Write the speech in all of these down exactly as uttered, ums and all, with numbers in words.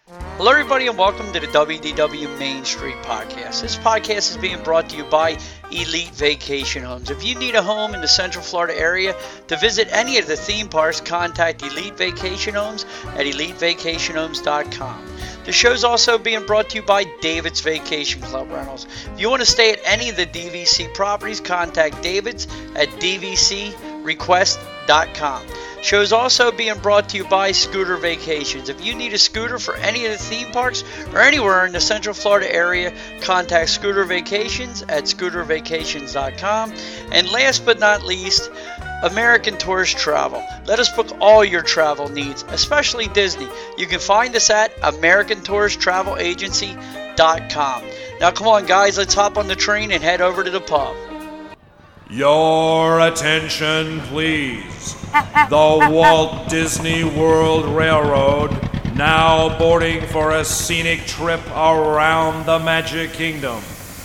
Hello, everybody, and welcome to the W D W Main Street Podcast. This podcast is being brought to you by Elite Vacation Homes. If you need a home in the Central Florida area to visit any of the theme parks, contact Elite Vacation Homes at elite vacation homes dot com. The show is also being brought to you by David's Vacation Club Rentals. If you want to stay at any of the D V C properties, contact David's at d v c request dot com. Show is also being brought to you by Scooter Vacations. If you need a scooter for any of the theme parks or anywhere in the Central Florida area, contact Scooter Vacations at scooter vacations dot com. And last but not least, American Tourist Travel. Let us book all your travel needs, especially Disney. You can find us at american tourist travel agency dot com. Now come on guys, let's hop on the train and head over to the pub. Your attention, please. The Walt Disney World Railroad now boarding for a scenic trip around the Magic Kingdom.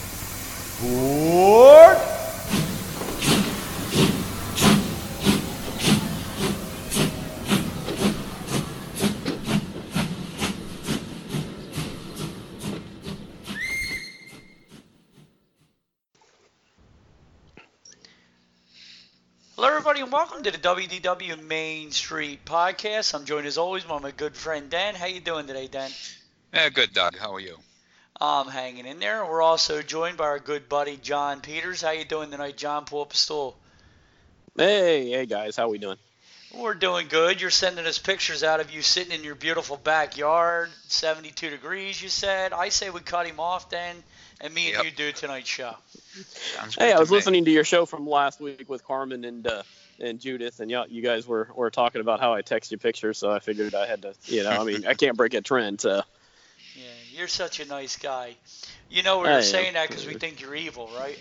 Board! Hello, everybody, and welcome to the W D W Main Street Podcast. I'm joined, as always, by my good friend, Dan. How you doing today, Dan? Yeah, good, Doug. How are you? I'm hanging in there. We're also joined by our good buddy, John Peters. How you doing tonight, John? Pull up a stool. Hey, hey, guys. How we doing? We're doing good. You're sending us pictures out of you sitting in your beautiful backyard, seventy-two degrees, you said. I say we cut him off, Dan, and me and Yep. you do tonight's show. Sounds Hey, good I was to me. listening to your show from last week with Carmen and uh, and Judith, and y'all, you guys were, were talking about how I text you pictures, so I figured I had to, you know, I mean, I can't break a trend, so. Yeah, you're such a nice guy. You know we I were am. saying that because we think you're evil, right?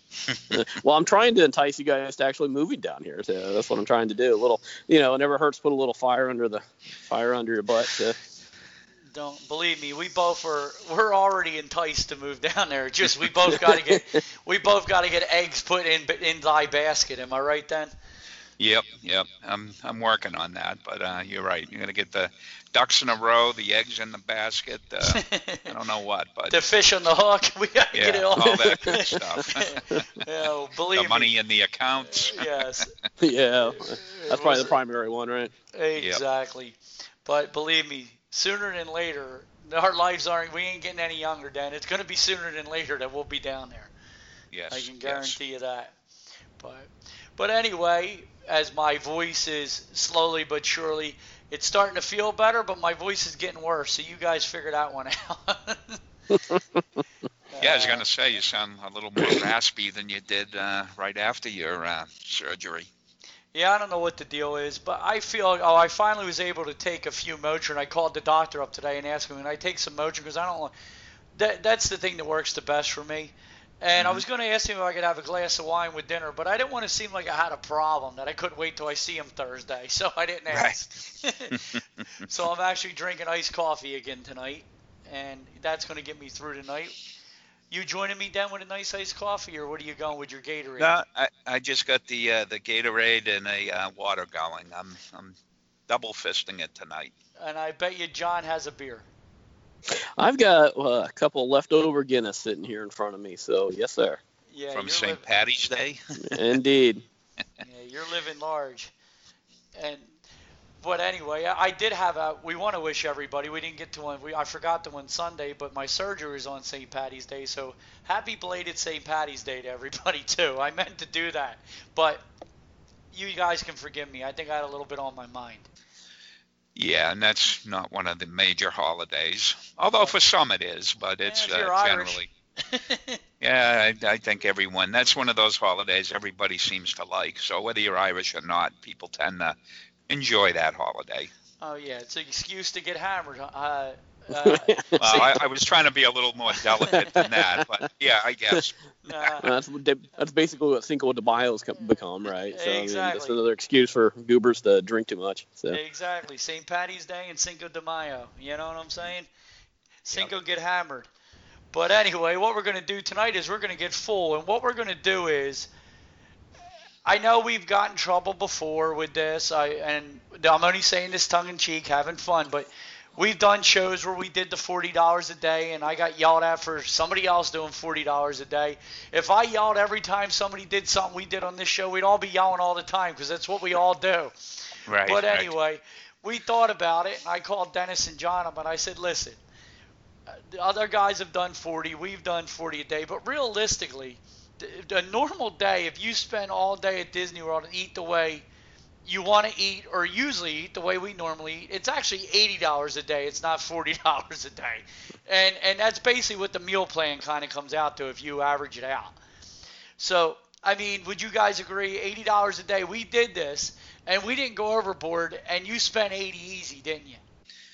Well, I'm trying to entice you guys to actually moving down here, so that's what I'm trying to do. A little, you know, it never hurts to put a little fire under the fire under your butt. So. Don't believe me. We both are. We're already enticed to move down there. Just we both got to get. We both got to get eggs put in in thy basket. Am I right, Dan? Yep, yep. I'm I'm working on that, but uh, you're right. You're gonna get the ducks in a row, the eggs in the basket. Uh, I don't know what, but The fish on the hook. We got to yeah, get it all. all that good stuff. Yeah, believe The money me. in the accounts. Yes, Yeah, that's probably the primary one, right? exactly. But believe me, sooner than later, our lives aren't. We ain't getting any younger, Dan. It's going to be sooner than later that we'll be down there. Yes, I can yes. guarantee you that. But but anyway, as my voice is slowly but surely, it's starting to feel better, but my voice is getting worse. So you guys figure that one out. Yeah, I was gonna say you sound a little more raspy than you did uh, right after your uh, surgery. Yeah, I don't know what the deal is, but I feel, oh, I finally was able to take a few Motrin. I called the doctor up today and asked him, can I take some Motrin? Because I don't want, that, that's the thing that works the best for me. And I was going to ask him if I could have a glass of wine with dinner, but I didn't want to seem like I had a problem, that I couldn't wait till I see him Thursday, so I didn't ask. So I'm actually drinking iced coffee again tonight, and that's going to get me through tonight. You joining me, Dan, with a nice iced coffee, or what are you going with your Gatorade? No, I, I just got the uh, the Gatorade and a uh, water going. I'm I'm double fisting it tonight. And I bet you John has a beer. I've got uh, a couple leftover Guinness sitting here in front of me, so yes, sir. Yeah, From you're Saint living- Patty's Day. Indeed. Yeah, you're living large. And but anyway, I I did have a. We want to wish everybody. We didn't get to one. We I forgot to one Sunday, but my surgery was on Saint Patty's Day. So happy belated Saint Patty's Day to everybody too. I meant to do that, but you guys can forgive me. I think I had a little bit on my mind. Yeah, and that's not one of the major holidays. Although for some it is, but it's if you're uh, Irish. generally. Yeah, I, I think everyone. That's one of those holidays everybody seems to like. So whether you're Irish or not, people tend to enjoy that holiday. Oh yeah, it's an excuse to get hammered. Uh, uh, Well, I, I was trying to be a little more delicate than that, but yeah, I guess. nah, That's what they- that's basically what Cinco de Mayo's co- become, right? So I mean, Exactly. that's another excuse for goobers to drink too much. So exactly. Saint Patty's Day and Cinco de Mayo. You know what I'm saying? Cinco get hammered. But anyway, what we're going to do tonight is we're going to get full. And what we're going to do is, I know we've got in trouble before with this, I and I'm only saying this tongue in cheek, having fun, but we've done shows where we did the forty dollars a day, and I got yelled at for somebody else doing forty dollars a day. If I yelled every time somebody did something we did on this show, we'd all be yelling all the time because that's what we all do. Right. But right. anyway, we thought about it, and I called Dennis and John up, and I said, listen, the other guys have done forty, we've done forty a day, but realistically, a normal day, if you spend all day at Disney World and eat the way you want to eat, or usually eat the way we normally eat, it's actually eighty dollars a day. It's not forty dollars a day. And and that's basically what the meal plan kind of comes out to if you average it out. So, I mean, would you guys agree? eighty dollars a day. We did this, and we didn't go overboard, and you spent eighty easy, didn't you?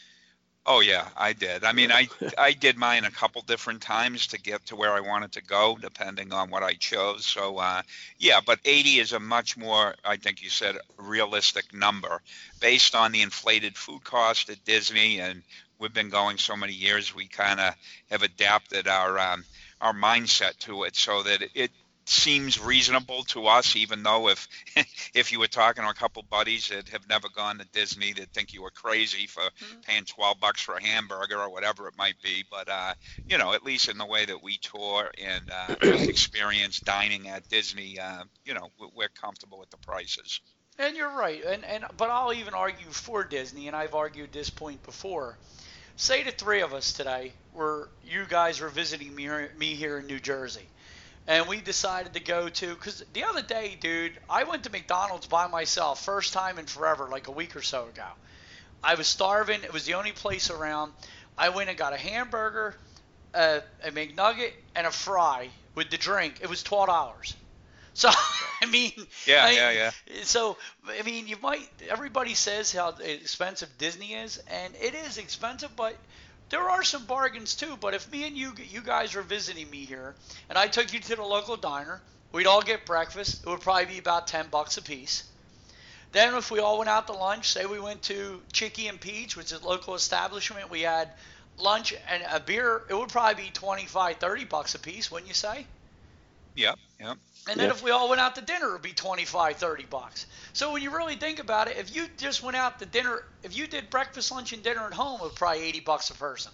Oh yeah, I did. I mean, I I did mine a couple different times to get to where I wanted to go, depending on what I chose. So uh, yeah, but eighty is a much more, I think you said, realistic number based on the inflated food cost at Disney, and we've been going so many years, we kind of have adapted our um, our mindset to it so that it seems reasonable to us, even though if if you were talking to a couple buddies that have never gone to Disney, they'd think you were crazy for mm-hmm. paying twelve bucks for a hamburger or whatever it might be. But uh, you know, at least in the way that we tour and uh, experience dining at Disney, uh, you know, we're comfortable with the prices. And you're right. And and but I'll even argue for Disney, and I've argued this point before. Say the three of us today, were you guys were visiting me me here in New Jersey. And we decided to go to, because the other day, dude, I went to McDonald's by myself, first time in forever, like a week or so ago. I was starving. It was the only place around. I went and got a hamburger, a, a McNugget, and a fry with the drink. It was twelve dollars. So, I mean. Yeah, I, yeah, yeah. So, I mean, you might, everybody says how expensive Disney is, and it is expensive, but there are some bargains too. But if me and you you guys are visiting me here, and I took you to the local diner, we'd all get breakfast. It would probably be about ten bucks a piece. Then if we all went out to lunch, say we went to Chicky and Peach, which is a local establishment, we had lunch and a beer, it would probably be twenty-five, thirty bucks a piece, wouldn't you say? Yep, yep. And then yep. if we all went out to dinner, it would be twenty-five, thirty bucks. So when you really think about it, if you just went out to dinner, if you did breakfast, lunch, and dinner at home, it would probably eighty bucks a person.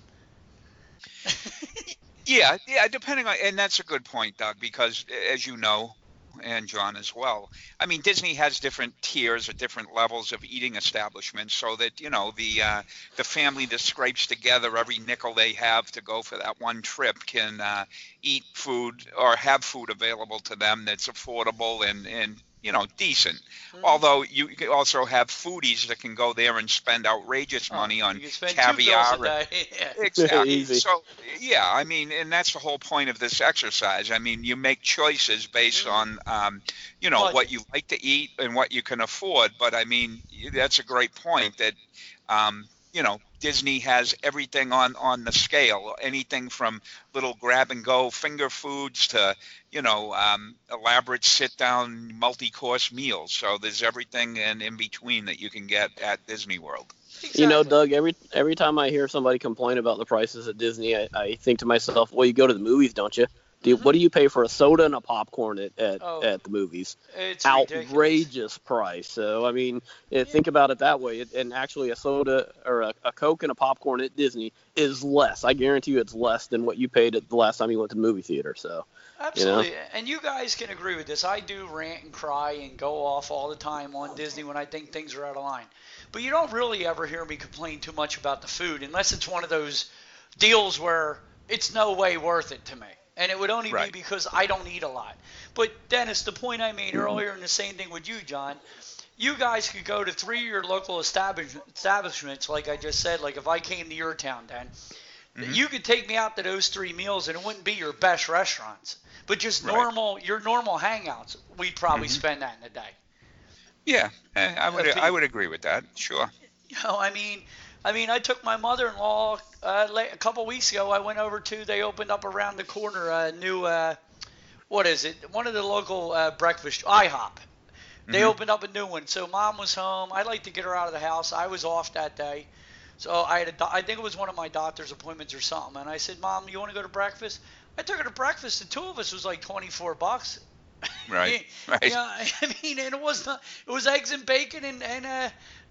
yeah, yeah, depending on, and that's a good point, Doug, because as you know, and John as well, I mean, Disney has different tiers or different levels of eating establishments, so that, you know, the uh, the family that scrapes together every nickel they have to go for that one trip can uh, eat food or have food available to them that's affordable and, and you know, decent. Mm-hmm. Although you can also have foodies that can go there and spend outrageous oh, money on you can spend caviar. two bills a day. Yeah. Exactly. So, yeah, I mean, and that's the whole point of this exercise. I mean, you make choices based mm-hmm. on, um, you know, Budget. what you like to eat and what you can afford. But, I mean, that's a great point that, um, you know, Disney has everything on, on the scale, anything from little grab-and-go finger foods to, you know, um, elaborate sit-down multi-course meals. So there's everything in, in between that you can get at Disney World. Exactly. You know, Doug, every every time I hear somebody complain about the prices at Disney, I, I think to myself, well, you go to the movies, don't you? Do, mm-hmm. What do you pay for a soda and a popcorn at at, oh, at the movies? It's outrageous ridiculous. price. So I mean, yeah. think about it that way. It, and actually, a soda or a, a Coke and a popcorn at Disney is less. I guarantee you, it's less than what you paid at the last time you went to the movie theater. So absolutely, you know? And you guys can agree with this. I do rant and cry and go off all the time on Disney when I think things are out of line. But you don't really ever hear me complain too much about the food unless it's one of those deals where it's no way worth it to me. And it would only right. be because I don't eat a lot. But, Dennis, the point I made earlier, and the same thing with you, John, you guys could go to three of your local establishments, like I just said, like if I came to your town, Dan, mm-hmm. you could take me out to those three meals, and it wouldn't be your best restaurants. But just right. normal, your normal hangouts, we'd probably mm-hmm. spend that in a day. Yeah, I would I would agree with that, sure. You know, I mean, I mean, I took my mother-in-law uh, a couple weeks ago. I went over to, they opened up around the corner a new, uh, what is it? One of the local uh, breakfast, IHOP. They mm-hmm. opened up a new one. So Mom was home. I like to get her out of the house. I was off that day. So I had a, I think it was one of my doctor's appointments or something. And I said, Mom, you want to go to breakfast? I took her to breakfast. The two of us was like twenty-four bucks. Right, right. Yeah, I mean, and it was not, it was eggs and bacon and, and uh,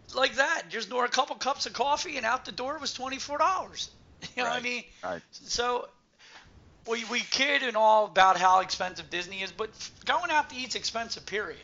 like that. Just order a couple cups of coffee, and out the door was twenty-four dollars. You know right. what I mean? Right. So we we kid and all about how expensive Disney is, but going out to eat's expensive. Period.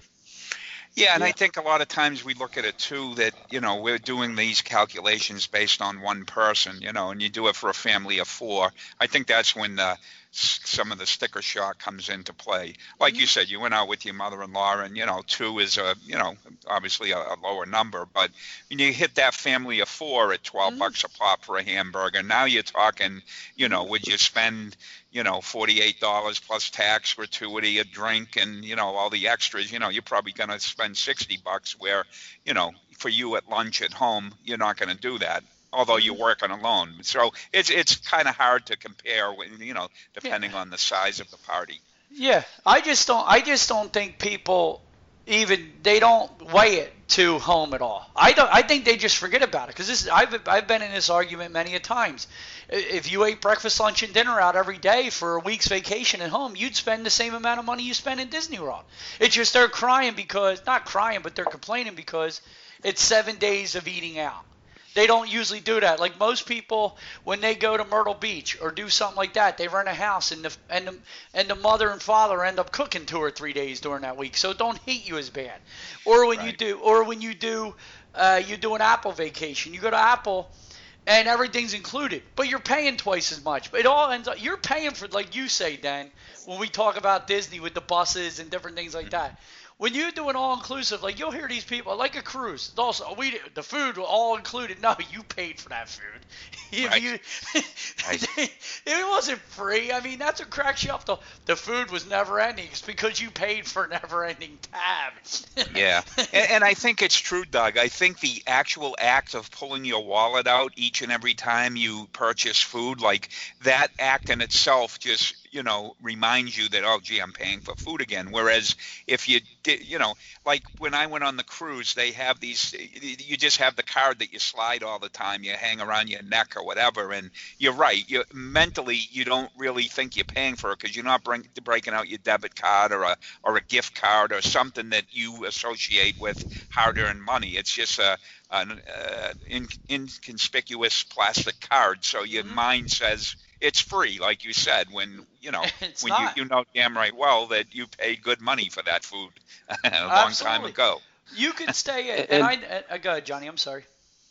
Yeah, and Yeah. I think a lot of times we look at it too that, you know, we're doing these calculations based on one person, you know, and you do it for a family of four. I think that's when the, some of the sticker shock comes into play. Like you said, you went out with your mother-in-law and, you know, two is a, you know, obviously a, a lower number. But when you hit that family of four at twelve Mhm. bucks a pop for a hamburger, now you're talking, you know, would you spend, you know, forty-eight dollars plus tax, gratuity, a drink, and, you know, all the extras, you know, you're probably going to spend sixty bucks where, you know, for you at lunch at home, you're not going to do that, although you're working alone. So it's it's kind of hard to compare, when, you know, depending on the size of the party. Yeah, I just don't. I just don't think people even they don't weigh it to home at all. I don't. I think they just forget about it because this. Is, I've I've been in this argument many a times. If you ate breakfast, lunch, and dinner out every day for a week's vacation at home, you'd spend the same amount of money you spend in Disney World. It's just they're crying because not crying, but they're complaining because it's seven days of eating out. They don't usually do that. Like most people, when they go to Myrtle Beach or do something like that, they rent a house and the and the, and the mother and father end up cooking two or three days during that week, so it don't hit you as bad. Or when you Right. do, or when you do, uh, you do an Apple vacation. You go to Apple, and everything's included, but you're paying twice as much. But it all ends up you're paying for, like you say, Dan, when we talk about Disney with the buses and different things like that. When you do an all-inclusive, like you'll hear these people, like a cruise. It's also, we did- the food was all included. No, you paid for that food. If Right. you, Right. it wasn't free. I mean, that's what cracks you up. The the food was never-ending. It's because you paid for a never-ending tab. Yeah, and, and I think it's true, Doug. I think the actual act of pulling your wallet out each and every time you purchase food, like that act in itself just, you know, reminds you that, oh, gee, I'm paying for food again. Whereas if you did, you know, like when I went on the cruise, they have these, you just have the card that you slide all the time, you hang around your neck or whatever. And you're right, you mentally, you don't really think you're paying for it because you're not bring, breaking out your debit card or a or a gift card or something that you associate with hard-earned money. It's just a an uh, in, inconspicuous plastic card. So your Mhm. mind says it's free, like you said, when, you know, It's when not. you, you know damn right well that you paid good money for that food a long time Absolutely. ago. You could stay in. And- And, I, uh, go ahead, Johnny. I'm sorry.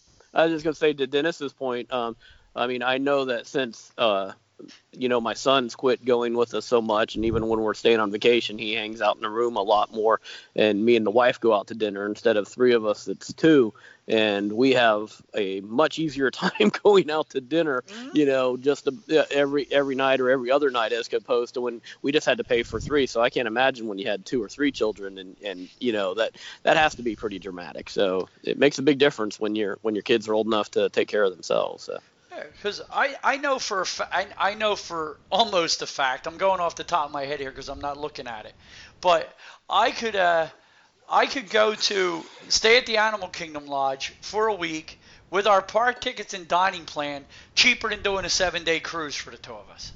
I was just gonna say to Dennis's point. Um, I mean, I know that since uh, you know, my son's quit going with us so much, and even when we're staying on vacation, he hangs out in the room a lot more. And me and the wife go out to dinner instead of three of us. It's two, and we have a much easier time going out to dinner. You know, just uh, every every night or every other night, as opposed to when we just had to pay for three. So I can't imagine when you had two or three children, and and you know that that has to be pretty dramatic. So it makes a big difference when you're when your kids are old enough to take care of themselves. So. Because I, I know for a fa- I, I know for almost a fact. I'm going off the top of my head here because I'm not looking at it, but I could uh I could go to stay at the Animal Kingdom Lodge for a week with our park tickets and dining plan cheaper than doing a seven day cruise for the two of us.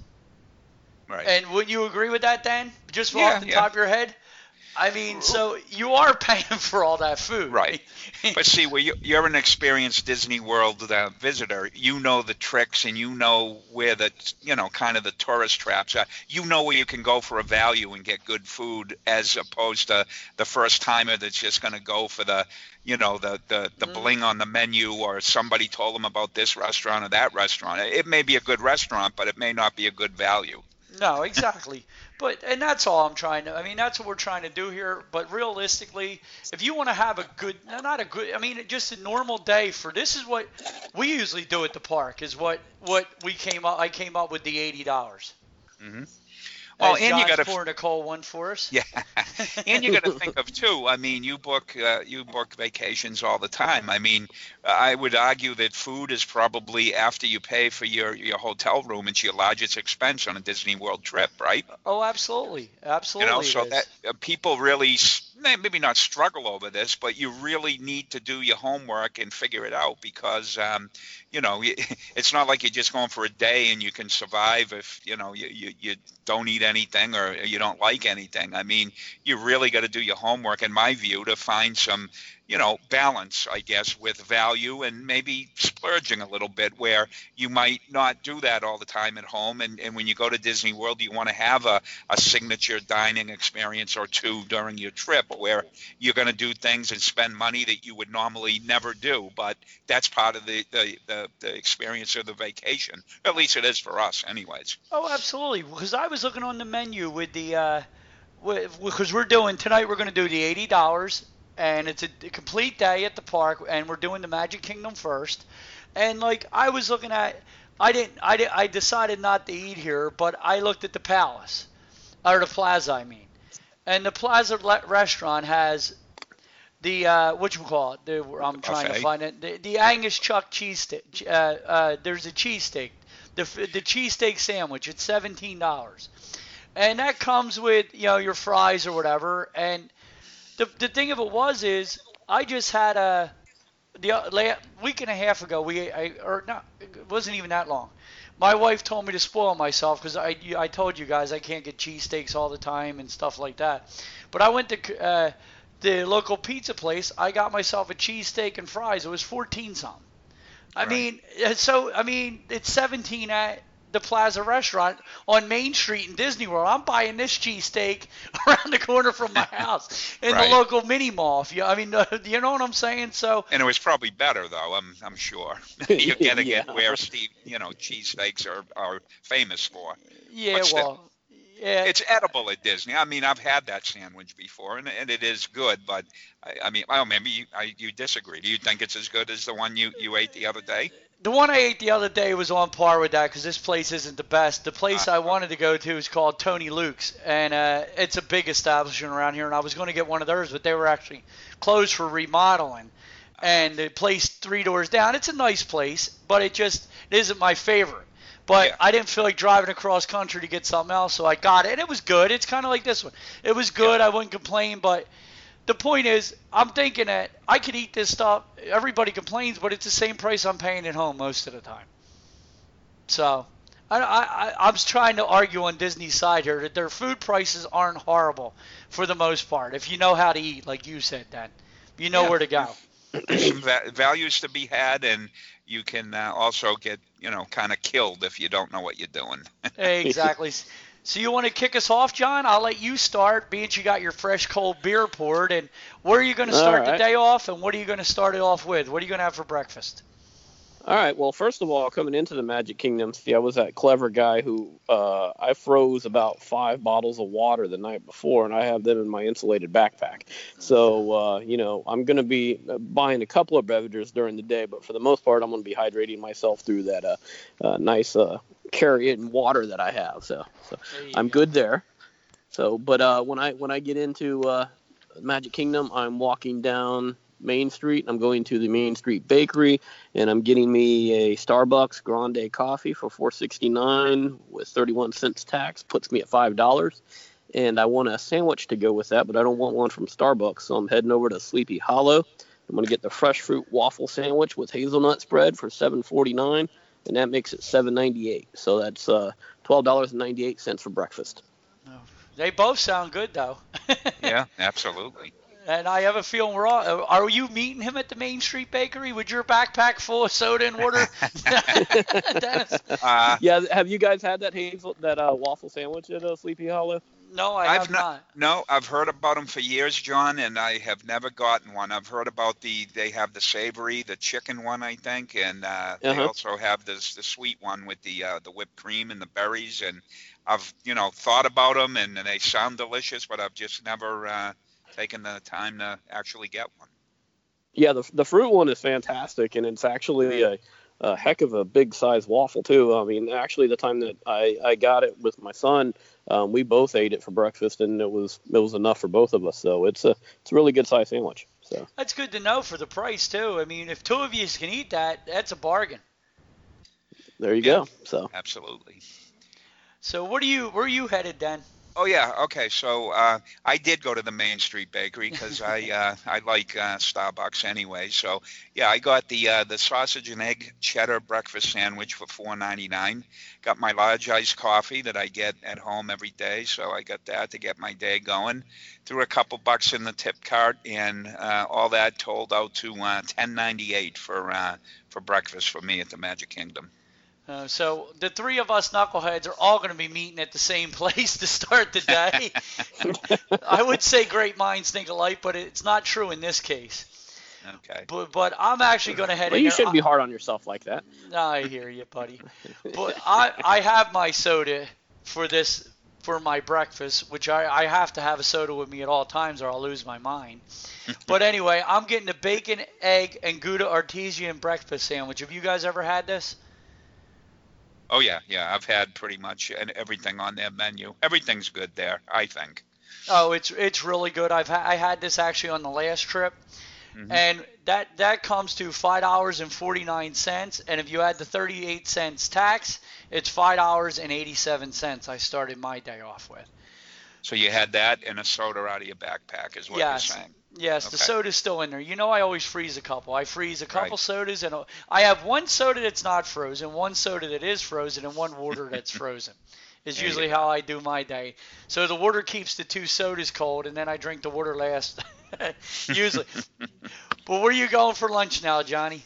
Right. And wouldn't you agree with that, Dan? Just Yeah, off the yeah. top of your head. I mean, so you are paying for all that food, Right. But see, well, you, you're an experienced Disney World uh, visitor. You know the tricks, and you know where the, you know, kind of the tourist traps are. You know where you can go for a value and get good food, as opposed to the first timer that's just going to go for the, you know, the the, the Mm. bling on the menu, or somebody told them about this restaurant or that restaurant. It may be a good restaurant, but it may not be a good value. No, exactly. But and that's all I'm trying to. I mean, that's what we're trying to do here. But realistically, if you want to have a good, no, not a good. I mean, just a normal day for this is what we usually do at the park. Is what what we came up. I came up with the eighty dollars. Mm-hmm. Well, and you got to pour Nicole one for us. Yeah, and you got to think of too. I mean, you book uh, you book vacations all the time. I mean, I would argue that food is probably, after you pay for your, your hotel room, it's your largest expense on a Disney World trip, right? Oh, absolutely, absolutely. You know, it so is. that uh, people really s- maybe not struggle over this, but you really need to do your homework and figure it out, because um, you know, it's not like you're just going for a day and you can survive if, you know, you, you, you don't eat anything or you don't like anything. I mean, you really got to do your homework, in my view, to find some, you know, balance, I guess, with value and maybe splurging a little bit where you might not do that all the time at home. And, and when you go to Disney World, you want to have a, a signature dining experience or two during your trip where you're going to do things and spend money that you would normally never do. But that's part of the, the, the, the experience of the vacation. At least it is for us anyways. Oh, absolutely. Because I was looking on the menu with the, uh, because we're doing, tonight we're going to do the eighty dollars. And it's a, a complete day at the park, and we're doing the Magic Kingdom first. And like I was looking at, I didn't, I did, I decided not to eat here, but I looked at the Palace, or the Plaza, I mean. And the Plaza le- restaurant has the uh, what you call it? The, I'm trying Buffet. to find it. The, the Angus Chuck cheese steak. Uh, uh, there's a cheesesteak, the the cheesesteak sandwich. It's seventeen dollars, and that comes with you know your fries or whatever. And The the thing of it was is I just had a the uh, week and a half ago we I or not it wasn't even that long. My wife told me to spoil myself because I I told you guys I can't get cheesesteaks all the time and stuff like that. But I went to uh, the local pizza place. I got myself a cheesesteak and fries. It was fourteen something. I Right. mean, so I mean it's seventeen at the Plaza restaurant on Main Street in Disney World. I'm buying this cheesesteak around the corner from my house in Right. the local mini mall. If you, I mean, you know what I'm saying? So And it was probably better, though, I'm I'm sure. You're getting Yeah. it where Steve, you know, cheesesteaks are, are famous for. yeah, But still, well, yeah, It's edible at Disney. I mean, I've had that sandwich before, and, and it is good. But I, I mean, well, maybe you, I, you disagree. Do you think it's as good as the one you, you ate the other day? the one I ate the other day was on par with that because this place isn't the best. The place Uh, I wanted to go to is called Tony Luke's, and uh, it's a big establishment around here. And I was going to get one of theirs, but they were actually closed for remodeling. And the place three doors down, it's a nice place, but it just it isn't my favorite. But Yeah. I didn't feel like driving across country to get something else, so I got it, and it was good. It's kind of like this one. It was good. I wouldn't complain, but the point is, I'm thinking that I could eat this stuff. Everybody complains, but it's the same price I'm paying at home most of the time. So I, I, I was trying to argue on Disney's side here that their food prices aren't horrible for the most part. If you know how to eat, like you said, Dan, you know Yeah. where to go. There's some va- values to be had, and you can uh, also get, you know, kind of killed if you don't know what you're doing. Exactly. So you want to kick us off, John? I'll let you start, being you got your fresh cold beer poured. And where are you going to All start the right. day off, and what are you going to start it off with? What are you going to have for breakfast? All right. Well, first of all, coming into the Magic Kingdom, see, I was that clever guy who uh, I froze about five bottles of water the night before, and I have them in my insulated backpack. So, uh, you know, I'm going to be buying a couple of beverages during the day, but for the most part, I'm going to be hydrating myself through that uh, uh, nice uh, carry-in water that I have. So, so There you I'm go. good there. So, but uh, when I when I get into uh, Magic Kingdom, I'm walking down Main Street. I'm going to the Main Street Bakery, and I'm getting me a Starbucks Grande coffee for four sixty-nine with thirty-one cents tax. Puts me at five dollars. And I want a sandwich to go with that, but I don't want one from Starbucks, so I'm heading over to Sleepy Hollow. I'm going to get the fresh fruit waffle sandwich with hazelnut spread for seven forty-nine, and that makes it seven ninety-eight. So that's uh, twelve dollars and ninety-eight cents for breakfast. They both sound good, though. Yeah, absolutely. And I have a feeling we're all. Are you meeting him at the Main Street Bakery with your backpack full of soda and water? Dennis? Uh, Yeah, have you guys had that hazel that uh, waffle sandwich at uh, Sleepy Hollow? No, I I've have not, not. No, I've heard about them for years, John, and I have never gotten one. I've heard about the, they have the savory, the chicken one, I think, and uh, they Uh-huh. also have this the sweet one with the uh, the whipped cream and the berries. And I've, you know, thought about them, and, and they sound delicious, but I've just never uh, taken the time to actually get one. Yeah, the the fruit one is fantastic, and it's actually a, a heck of a big size waffle too. I mean, actually, the time that I, I got it with my son, um, we both ate it for breakfast, and it was it was enough for both of us. So it's a it's a really good size sandwich. So That's good to know for the price, too. I mean, if two of you can eat that, that's a bargain. there you Yeah. go. So Absolutely. So what are you, where are you headed, Dan? Oh yeah, okay. So uh, I did go to the Main Street Bakery because I uh, I like uh, Starbucks anyway. So yeah, I got the uh, the sausage and egg cheddar breakfast sandwich for four ninety-nine. Got my large iced coffee that I get at home every day, so I got that to get my day going. Threw a couple bucks in the tip cart, and uh, all that totaled out to uh, ten ninety-eight for uh, for breakfast for me at the Magic Kingdom. Uh, so the three of us knuckleheads are all going to be meeting at the same place to start the day. I would say great minds think alike, but it's not true in this case. Okay. But but I'm actually going to head Well, in you there. shouldn't be hard on yourself like that. I hear you, buddy. But I I have my soda for this for my breakfast, which I, I have to have a soda with me at all times or I'll lose my mind. But anyway, I'm getting the bacon, egg, and Gouda artesian breakfast sandwich. Have you guys ever had this? Oh yeah, yeah. I've had pretty much everything on their menu. Everything's good there, I think. Oh, it's it's really good. I've ha- I had this actually on the last trip, mm-hmm. and that that comes to five dollars and forty nine cents. And if you add the thirty eight cents tax, it's five dollars and eighty seven cents. I started my day off with. So you had that and a soda out of your backpack, is what yes. you're saying? Yes, okay. The soda's still in there. You know I always freeze a couple. I freeze a couple right. sodas, and a, I have one soda that's not frozen, one soda that is frozen, and one water that's frozen. Is there usually how I do my day. So the water keeps the two sodas cold, and then I drink the water last, usually. But where are you going for lunch now, Johnny?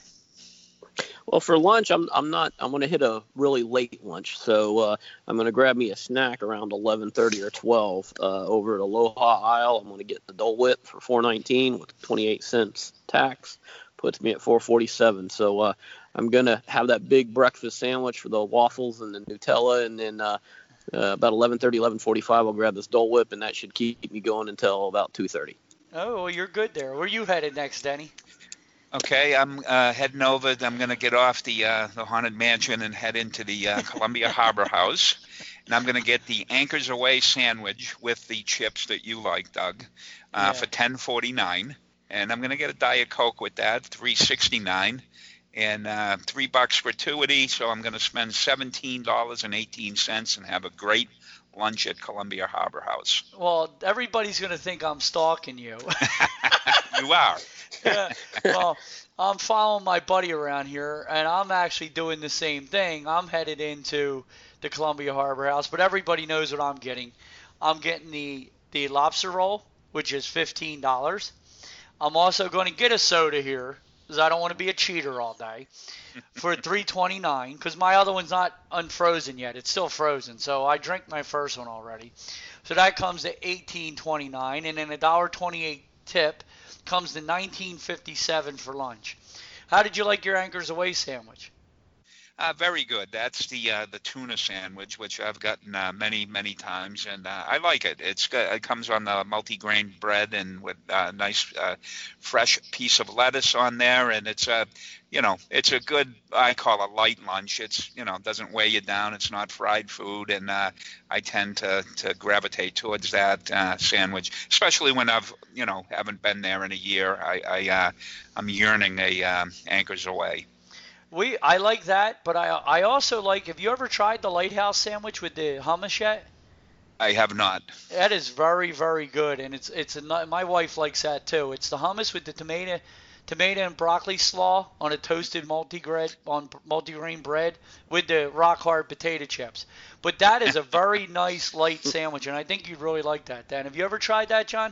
Well, for lunch, I'm I'm not. I'm going to hit a really late lunch, so uh, I'm going to grab me a snack around eleven thirty or twelve uh, over at Aloha Aisle. I'm going to get the Dole Whip for four nineteen with twenty-eight cents tax, puts me at four forty-seven. So uh, I'm going to have that big breakfast sandwich for the waffles and the Nutella, and then uh, uh, about eleven thirty, eleven forty-five, I'll grab this Dole Whip, and that should keep me going until about two thirty. Oh, well, you're good there. Where are you headed next, Denny? Okay, I'm uh, heading over. I'm going to get off the uh, the Haunted Mansion and head into the uh, Columbia Harbor House. And I'm going to get the Anchors Away sandwich with the chips that you like, Doug, uh, yeah. for ten forty-nine. And I'm going to get a Diet Coke with that, three sixty-nine. And uh, three bucks gratuity, so I'm going to spend seventeen dollars and eighteen cents and have a great lunch at Columbia Harbor House. Well, everybody's going to think I'm stalking you. You are. Yeah, well, I'm following my buddy around here, and I'm actually doing the same thing. I'm headed into the Columbia Harbor House, but everybody knows what I'm getting. I'm getting the, the lobster roll, which is fifteen dollars. I'm also going to get a soda here, because I don't want to be a cheater all day, for three twenty-nine, because my other one's not unfrozen yet. It's still frozen, so I drank my first one already. So that comes to eighteen twenty-nine, and then a one twenty-eight tip comes to nineteen fifty-seven for lunch. How did you like your Anchors Away sandwich? Uh, very good. That's the uh, the tuna sandwich, which I've gotten uh, many, many times, and uh, I like it. It's good. It comes on the multi-grain bread and with a nice, uh, fresh piece of lettuce on there, and it's a, you know, it's a good, I call it light lunch. It's, you know, doesn't weigh you down. It's not fried food, and uh, I tend to, to gravitate towards that uh, sandwich, especially when I've, you know, haven't been there in a year. I, I uh, I'm yearning a um, Anchors Away. We I like that, but I I also like. Have you ever tried the Lighthouse sandwich with the hummus yet? I have not. That is very very good, and it's it's a, my wife likes that too. It's the hummus with the tomato, tomato and broccoli slaw on a toasted multi-grain on multi-grain bread with the rock hard potato chips. But that is a very nice light sandwich, and I think you'd really like that. Dan, have you ever tried that, John?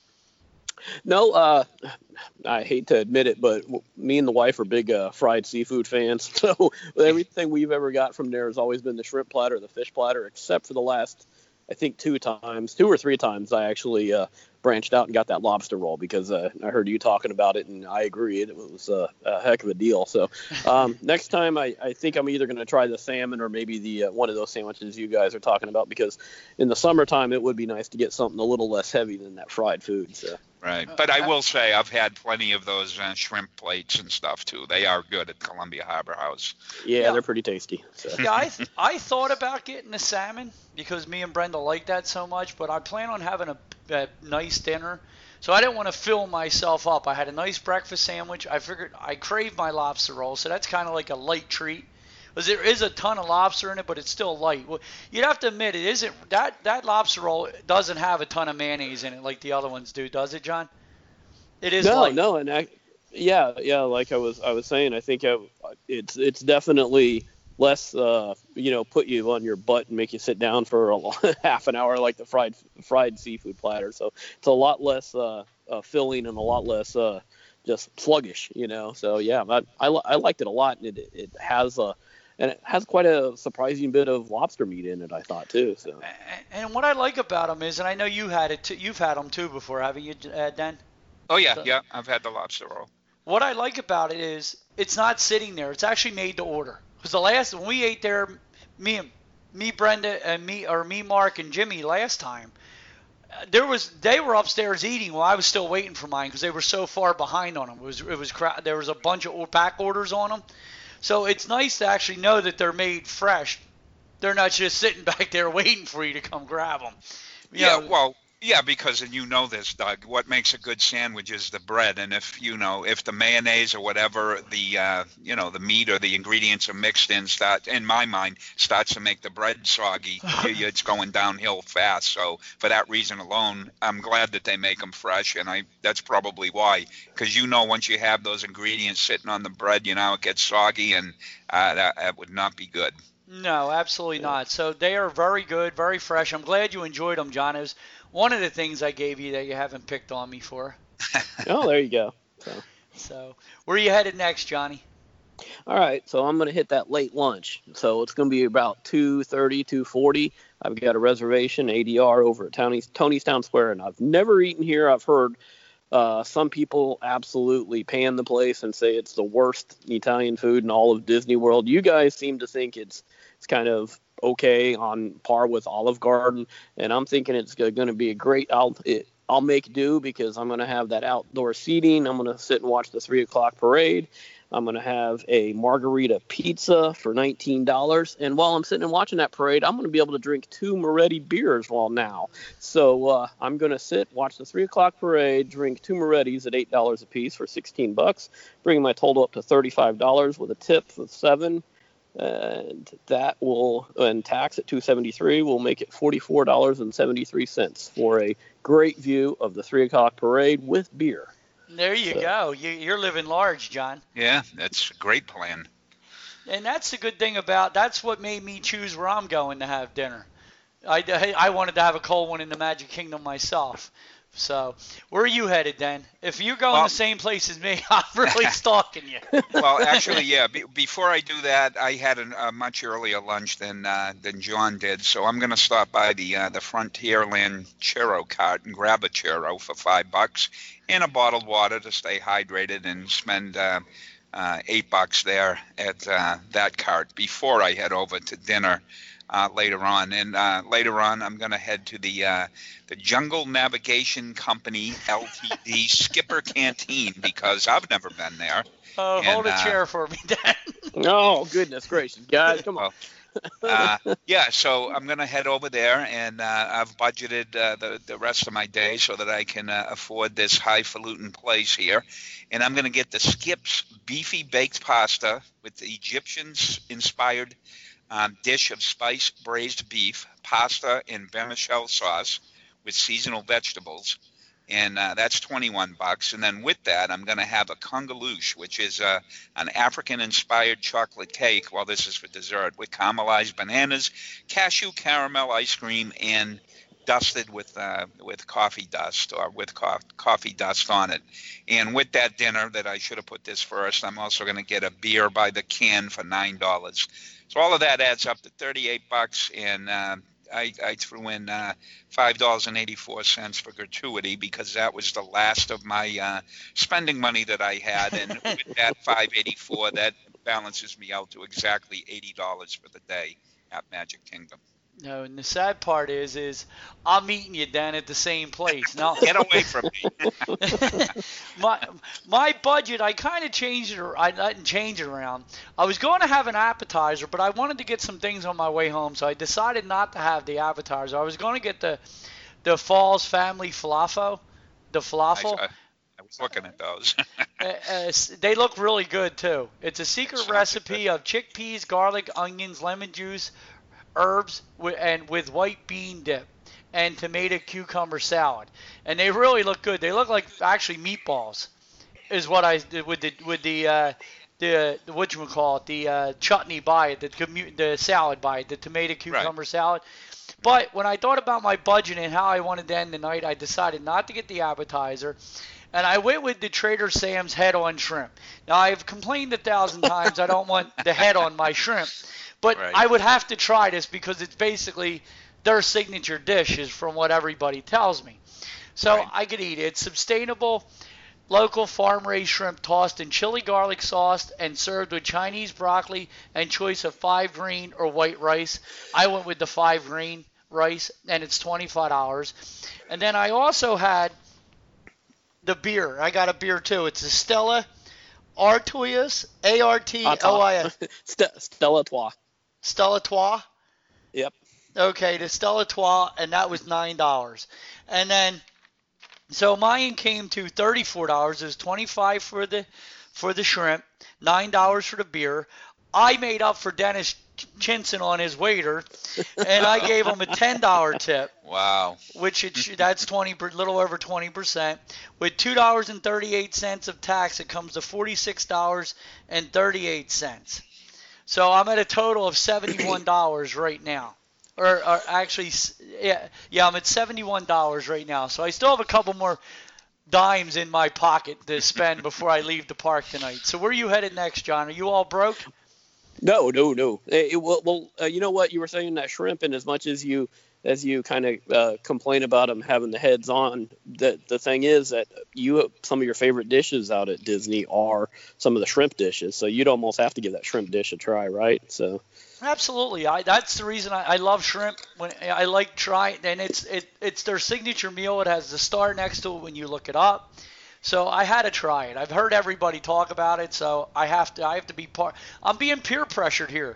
No, uh, I hate to admit it, but me and the wife are big uh, fried seafood fans. So everything we've ever got from there has always been the shrimp platter, the fish platter, except for the last, I think, two times, two or three times I actually uh, branched out and got that lobster roll because uh, I heard you talking about it, and I agree. It was uh, a heck of a deal. So um, next time I, I think I'm either going to try the salmon or maybe the uh, one of those sandwiches you guys are talking about, because in the summertime it would be nice to get something a little less heavy than that fried food. So. Right. But I will say I've had plenty of those uh, shrimp plates and stuff, too. They are good at Columbia Harbor House. Yeah, Yeah. they're pretty tasty. So. Yeah, I th- I thought about getting the salmon because me and Brenda like that so much, but I plan on having a, a nice dinner, so I didn't want to fill myself up. I had a nice breakfast sandwich. I figured I crave my lobster roll, so that's kind of like a light treat. Because there is a ton of lobster in it, but it's still light. Well, you'd have to admit it isn't that that lobster roll doesn't have a ton of mayonnaise in it like the other ones do, does it, John? It is no, light. No, and I, yeah, yeah, like I was I was saying, I think I, it's it's definitely less, uh, you know, put you on your butt and make you sit down for a half an hour like the fried fried seafood platter. So it's a lot less uh, uh, filling and a lot less uh, just sluggish, you know. So yeah, I I, I liked it a lot, and it it has a and it has quite a surprising bit of lobster meat in it, I thought too. So. And what I like about them is, and I know you had it too, you've had them too before, haven't you, uh, Dan? Oh yeah, So, yeah, I've had the lobster roll. What I like about it is it's not sitting there; it's actually made to order. Because the last when we ate there, me, me, Brenda, and me, or me, Mark, and Jimmy last time, there was they were upstairs eating while I was still waiting for mine because they were so far behind on them. It was it was cra- there was a bunch of back orders on them, so it's nice to actually know that they're made fresh. They're not just sitting back there waiting for you to come grab them. You Yeah, know, well, yeah, because and you know this, Doug. What makes a good sandwich is the bread, and if you know if the mayonnaise or whatever the uh, you know the meat or the ingredients are mixed in, start in my mind starts to make the bread soggy. It's going downhill fast. So for that reason alone, I'm glad that they make them fresh, and I that's probably why. Because you know once you have those ingredients sitting on the bread, you know it gets soggy, and uh, that, that would not be good. No, absolutely not. So they are very good, very fresh. I'm glad you enjoyed them, John. It was one of the things I gave you that you haven't picked on me for. Oh, there you go. So. So where are you headed next, Johnny? All right, so I'm going to hit that late lunch. So it's going to be about two thirty, two forty. I've got a reservation, A D R, over at Tony's, Tony's Town Square, and I've never eaten here. I've heard uh, some people absolutely pan the place and say it's the worst Italian food in all of Disney World. You guys seem to think it's it's kind of okay, on par with Olive Garden, and I'm thinking it's going to be a great. I'll it, I'll make do because I'm going to have that outdoor seating. I'm going to sit and watch the three o'clock parade. I'm going to have a margarita pizza for nineteen dollars. And while I'm sitting and watching that parade, I'm going to be able to drink two Moretti beers while now. So uh, I'm going to sit, watch the three o'clock parade, drink two Morettis at eight dollars a piece for sixteen bucks, bringing my total up to thirty-five dollars with a tip of seven. And that will, and tax at two seventy-three, will make it forty-four dollars and seventy-three cents for a great view of the three o'clock parade with beer. There you so. go. You, you're living large, John. Yeah, that's a great plan. And that's the good thing about, that's what made me choose where I'm going to have dinner. I, I wanted to have a cold one in the Magic Kingdom myself. So where are you headed then? If you're going well, the same place as me, I'm really stalking you. Well, actually, yeah. Be, before I do that, I had an, a much earlier lunch than uh, than John did, so I'm going to stop by the uh, the Frontierland churro cart and grab a churro for five bucks and a bottled water to stay hydrated, and spend uh, uh, eight bucks there at uh, that cart before I head over to dinner. Uh, later on, and uh, later on, I'm going to head to the uh, the Jungle Navigation Company Limited Skipper Canteen because I've never been there. Oh, and, hold a uh, chair for me, Dan. Oh, goodness gracious, guys, come on. Well, uh, yeah, so I'm going to head over there, and uh, I've budgeted uh, the the rest of my day so that I can uh, afford this highfalutin place here, and I'm going to get the Skip's beefy baked pasta with the Egyptians-inspired Um, dish of spiced braised beef, pasta, and vermicelli sauce with seasonal vegetables, and uh, that's twenty-one bucks. And then with that, I'm going to have a congalouche, which is uh, an African-inspired chocolate cake. Well, this is for dessert with caramelized bananas, cashew caramel ice cream, and dusted with uh, with coffee dust or with co- coffee dust on it. And with that dinner, that I should have put this first, I'm also going to get a beer by the can for nine dollars. So all of that adds up to thirty-eight bucks, and uh, I, I threw in uh, five dollars and eighty-four cents for gratuity because that was the last of my uh, spending money that I had, and with that five eighty-four, that balances me out to exactly eighty dollars for the day at Magic Kingdom. No, and the sad part is, is I'm meeting you down at the same place. Now, get away from me. my my budget, I kind of changed it. I didn't change it around. I was going to have an appetizer, but I wanted to get some things on my way home, so I decided not to have the appetizer. I was going to get the the Falls Family Falafel, the falafel. I, I was looking at those. uh, uh, they look really good too. It's a secret Sounds recipe good. of chickpeas, garlic, onions, lemon juice, herbs, wi- and with white bean dip and tomato cucumber salad. And they really look good. They look like actually meatballs, is what I did with the with the uh, the what you call it, the uh, chutney by it, the commu- the salad by it, the tomato cucumber salad. But when I thought about my budget and how I wanted to end the night, I decided not to get the appetizer. And I went with the Trader Sam's head-on shrimp. Now, I've complained a thousand times I don't want the head on my shrimp. But Right. I would have to try this because it's basically their signature dish, is from what everybody tells me. So Right. I could eat it. It's sustainable, local farm-raised shrimp tossed in chili garlic sauce and served with Chinese broccoli and choice of five green or white rice. I went with the five green rice, and it's twenty-five dollars. And then I also had the beer. I got a beer too. It's a Stella Artois, A R T O I S. St- Stella Trois. Stella Trois? Yep. Okay, the Stella Trois, and that was nine dollars. And then, so mine came to thirty-four dollars. It was twenty-five dollars for the for the shrimp, nine dollars for the beer. I made up for Dennis Chinson on his waiter, and I gave him a ten dollars tip, Wow. which it, sh- that's twenty, per, little over twenty percent. With two dollars and thirty-eight cents of tax, it comes to forty-six dollars and thirty-eight cents. So I'm at a total of seventy-one dollars right now. Or, or actually, s- yeah, yeah, I'm at seventy-one dollars right now. So I still have a couple more dimes in my pocket to spend before I leave the park tonight. So where are you headed next, John? Are you all broke? No, no, no. It, it, well, well uh, you know what? You were saying that shrimp, and as much as you as you kind of uh, complain about them having the heads on, the the thing is that you some of your favorite dishes out at Disney are some of the shrimp dishes. So you'd almost have to give that shrimp dish a try, right? So. Absolutely. I, that's the reason I, I love shrimp. When I like try, and it's it it's their signature meal. It has the star next to it when you look it up. So I had to try it. I've heard everybody talk about it, so I have to I have to be part. I'm being peer pressured here.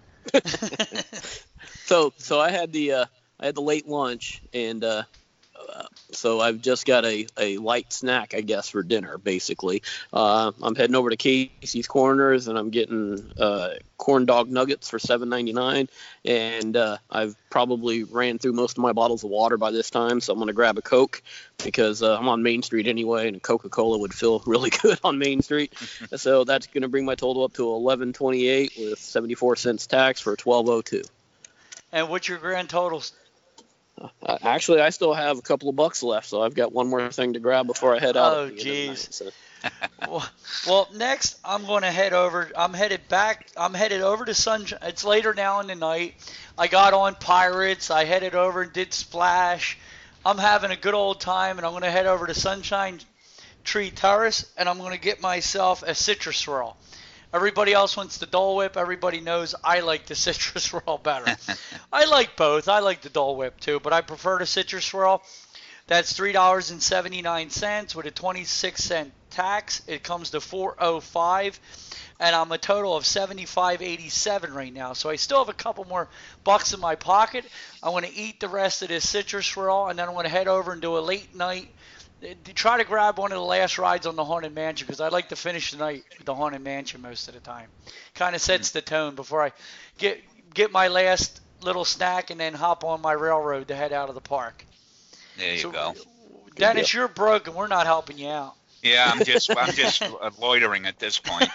So so I had the uh, I had the late lunch, and uh, uh, so I've just got a, a light snack, I guess, for dinner, basically. Uh, I'm heading over to Casey's Corners, and I'm getting uh, corn dog nuggets for seven ninety-nine, and uh, I've probably ran through most of my bottles of water by this time, so I'm going to grab a Coke because uh, I'm on Main Street anyway, and Coca-Cola would feel really good on Main Street. So that's going to bring my total up to eleven twenty-eight with seventy-four cents tax for twelve oh two. And what's your grand totals? Uh, actually, I still have a couple of bucks left, so I've got one more thing to grab before I head out. Oh, at the end of the night, geez. so. well, well, next I'm going to head over. I'm headed back. I'm headed over to Sunshine. It's later now in the night. I got on Pirates. I headed over and did Splash. I'm having a good old time, and I'm going to head over to Sunshine Tree Terrace, and I'm going to get myself a citrus swirl. Everybody else wants the Dole Whip. Everybody knows I like the citrus swirl better. I like both. I like the Dole Whip too, but I prefer the citrus swirl. That's three dollars and seventy-nine cents with a twenty-six cent tax. It comes to four oh five, and I'm a total of seventy-five eighty-seven right now. So I still have a couple more bucks in my pocket. I'm going to eat the rest of this citrus swirl, and then I'm going to head over and do a late night. Try to grab one of the last rides on the Haunted Mansion because I like to finish the night with the Haunted Mansion most of the time. Kind of sets the tone before I get get my last little snack and then hop on my railroad to head out of the park. There you So, go. Dennis, you're broke and we're not helping you out. Yeah, I'm just I'm just uh, loitering at this point.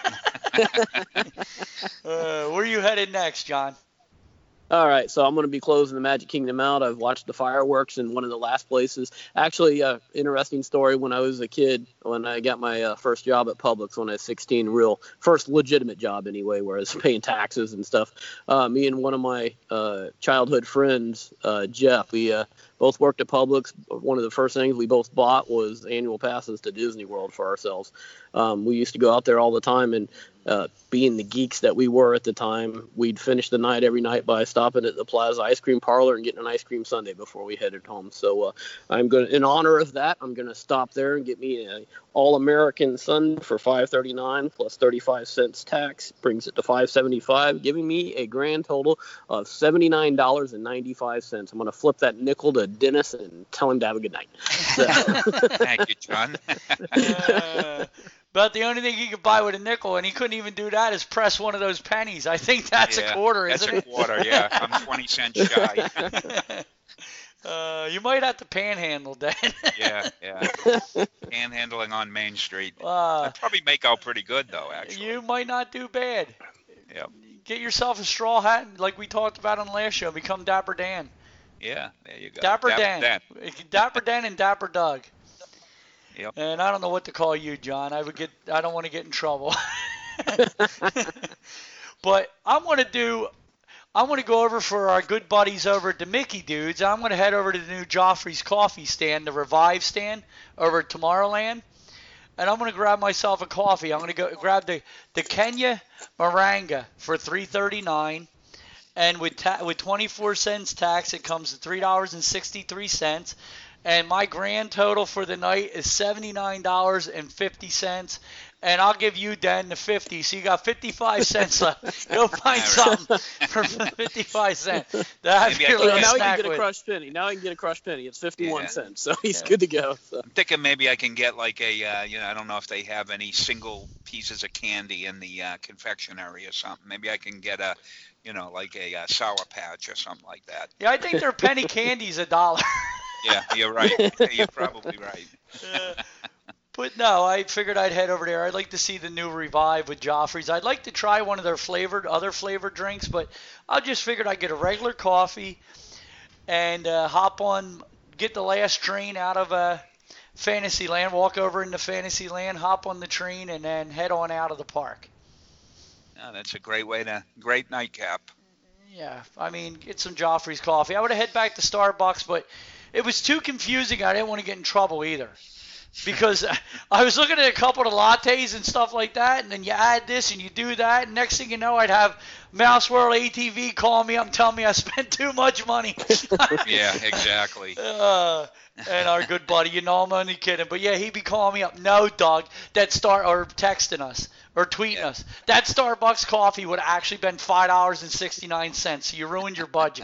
Uh, where are you headed next, John? All right, so I'm going to be closing the Magic Kingdom out. I've watched the fireworks in one of the last places. Actually, uh, interesting story. When I was a kid, when I got my uh, first job at Publix when I was sixteen, real first legitimate job anyway, where I was paying taxes and stuff. Uh, me and one of my uh, childhood friends, uh, Jeff, we uh, both worked at Publix. One of the first things we both bought was annual passes to Disney World for ourselves. Um, we used to go out there all the time, and uh, being the geeks that we were at the time, we'd finish the night every night by stopping at the Plaza Ice Cream Parlor and getting an ice cream sundae before we headed home. So uh, I'm going, in honor of that, I'm going to stop there and get me an All-American sundae for five thirty-nine plus thirty-five cents tax, brings it to five seventy-five, giving me a grand total of seventy-nine dollars and ninety-five cents. I'm going to flip that nickel to Dennis and tell him to have a good night. So. Thank you, John. uh, but the only thing he could buy with a nickel, and he couldn't even do that, is press one of those pennies. I think that's yeah, a quarter, isn't it? That's a quarter, yeah. I'm twenty cents shy. uh, you might have to panhandle, Dan. yeah, yeah. Panhandling on Main Street. Uh, I'd probably make out pretty good, though, actually. You might not do bad. Yep. Get yourself a straw hat, like we talked about on the last show. Become Dapper Dan. Yeah, there you go. Dapper, Dapper Dan. Dan. Dapper Dan and Dapper Doug. Yep. And I don't know what to call you, John. I would get. I don't want to get in trouble. But I want to do. I want to go over for our good buddies over at the Mickey Dudes. I'm going to head over to the new Joffrey's Coffee stand, the Revive stand over at Tomorrowland. And I'm going to grab myself a coffee. I'm going to go grab the, the Kenya Moranga for three thirty-nine, and with ta- with twenty-four cents tax, it comes to three dollars and sixty-three cents. And my grand total for the night is seventy-nine dollars and fifty cents. And I'll give you, Dan, the fifty. So you got fifty-five cents left. Go find something for fifty-five cents. That Maybe I Well, can now he snack can get a with. crushed penny. Now he can get a crushed penny. It's fifty-one Yeah. cents, so he's Yeah. good to go. So. I'm thinking maybe I can get like a, uh, you know, I don't know if they have any single pieces of candy in the uh, confectionery or something. Maybe I can get a, you know, like a uh, Sour Patch or something like that. Yeah, I think their penny candy's a dollar. Yeah, you're right. You're probably right. Uh, But no, I figured I'd head over there. I'd like to see the new Revive with Joffrey's. I'd like to try one of their flavored, other flavored drinks, but I just figured I'd get a regular coffee and uh, hop on, get the last train out of uh, Fantasyland, walk over into Fantasyland, hop on the train, and then head on out of the park. Oh, that's a great way to, great nightcap. Yeah, I mean, get some Joffrey's coffee. I would have head back to Starbucks, but it was too confusing. I didn't want to get in trouble either. Because I was looking at a couple of lattes and stuff like that, and then you add this and you do that, and next thing you know, I'd have Mouse World A T V call me up and tell me I spent too much money. Yeah, exactly. Uh, and our good buddy, you know I'm only kidding, but yeah, he'd be calling me up. No, Doug, that star or texting us or tweeting Yeah. us. That Starbucks coffee would have actually been five dollars and sixty-nine cents. So you ruined your budget.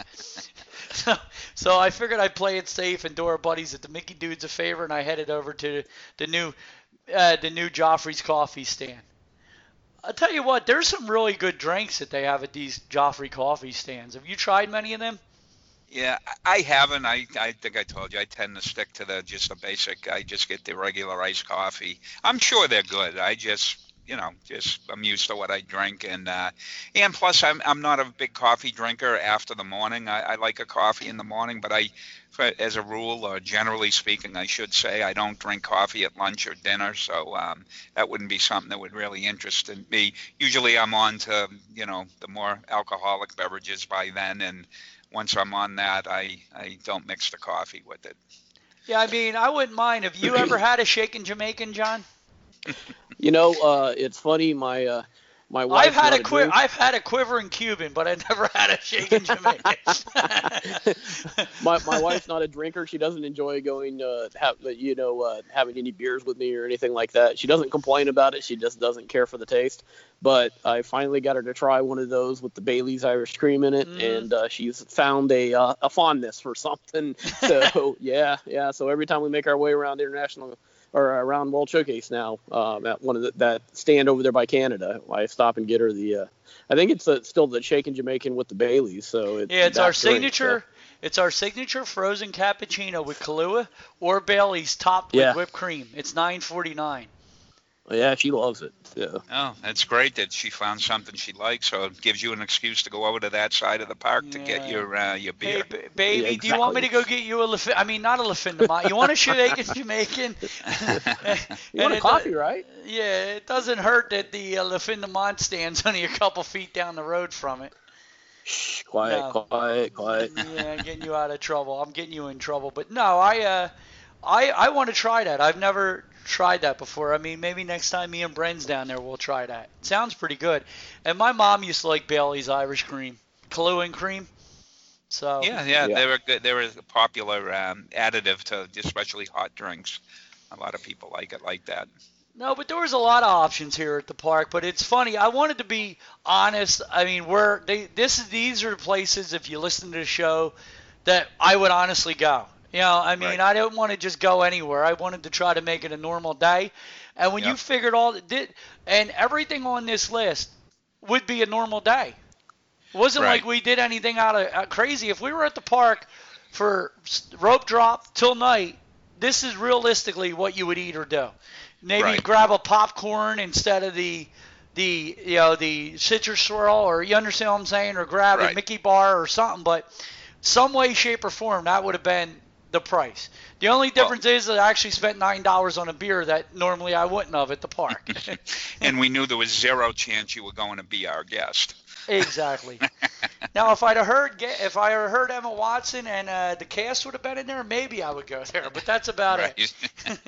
So, so I figured I'd play it safe and do our buddies at the Mickey Dudes a favor, and I headed over to the new, uh, the new Joffrey's Coffee stand. I'll tell you what, there's some really good drinks that they have at these Joffrey Coffee stands. Have you tried many of them? Yeah, I haven't. I, I think I told you I tend to stick to the just the basic. I just get the regular iced coffee. I'm sure they're good. I just, you know, just I'm used to what I drink, and uh, and plus I'm I'm not a big coffee drinker after the morning. I, I like a coffee in the morning, but I, for, as a rule, or generally speaking, I should say, I don't drink coffee at lunch or dinner. So um, that wouldn't be something that would really interest in me. Usually, I'm on to you know the more alcoholic beverages by then, and once I'm on that, I, I don't mix the coffee with it. Yeah, I mean, I wouldn't mind. Have you ever had a shaken Jamaican, John? You know, uh, it's funny. My uh, my wife. I've had a qui- I've had a quivering Cuban, but I've never had a shaken Jamaican. my my wife's not a drinker. She doesn't enjoy going, uh, have, you know, uh, having any beers with me or anything like that. She doesn't complain about it. She just doesn't care for the taste. But I finally got her to try one of those with the Bailey's Irish cream in it, Mm. and uh, she's found a uh, a fondness for something. So yeah, yeah. So every time we make our way around international or around World Showcase now, um, at one of the, that stand over there by Canada, I stop and get her the. Uh, I think it's uh, still the shaken Jamaican with the Baileys. So it's Yeah, it's that our drink, signature. so. It's our signature frozen cappuccino with Kahlua or Bailey's topped Yeah. with whipped cream. It's nine forty-nine. Yeah, she loves it. Yeah. Oh, that's great that she found something she likes. So it gives you an excuse to go over to that side of the park to get Yeah. your uh, your Hey, beer. b- baby, Yeah, do you want me to go get you a Lef- I mean, not a Lafindamont. You want a shaken Jamaican? You want a coffee, right? Yeah, it doesn't hurt that the uh, Lafindamont stands only a couple feet down the road from it. Shh, quiet, No. quiet, quiet. Yeah, getting you out of trouble. I'm getting you in trouble. But no, I uh, I I want to try that. I've never tried that before. I mean, maybe next time me and Bren's down there, we'll try that. It sounds pretty good. And my mom used to like Bailey's Irish cream, Kahlua and cream. So Yeah, yeah, Yeah. they were good. They were a popular um, additive to especially hot drinks. A lot of people like it like that. No, but there was a lot of options here at the park. But it's funny. I wanted to be honest. I mean, we're they. This is these are the places. If you listen to the show, that I would honestly go. You know, I mean, Right. I didn't want to just go anywhere. I wanted to try to make it a normal day. And when you Yep. figured all that did, and everything on this list would be a normal day. It wasn't Right. like we did anything out of out crazy. If we were at the park for s- rope drop till night, this is realistically what you would eat or do. Maybe Right. grab a popcorn instead of the the you know the citrus swirl, or you understand what I'm saying, or grab a Right. Mickey bar or something. But some way, shape, or form, that would have been the price. The only difference is that I actually spent nine dollars on a beer that normally I wouldn't have at the park. And we knew there was zero chance you were going to be our guest. Exactly. Now, if I'd have heard if I had heard Emma Watson and uh, the cast would have been in there, maybe I would go there. But that's about Right. it.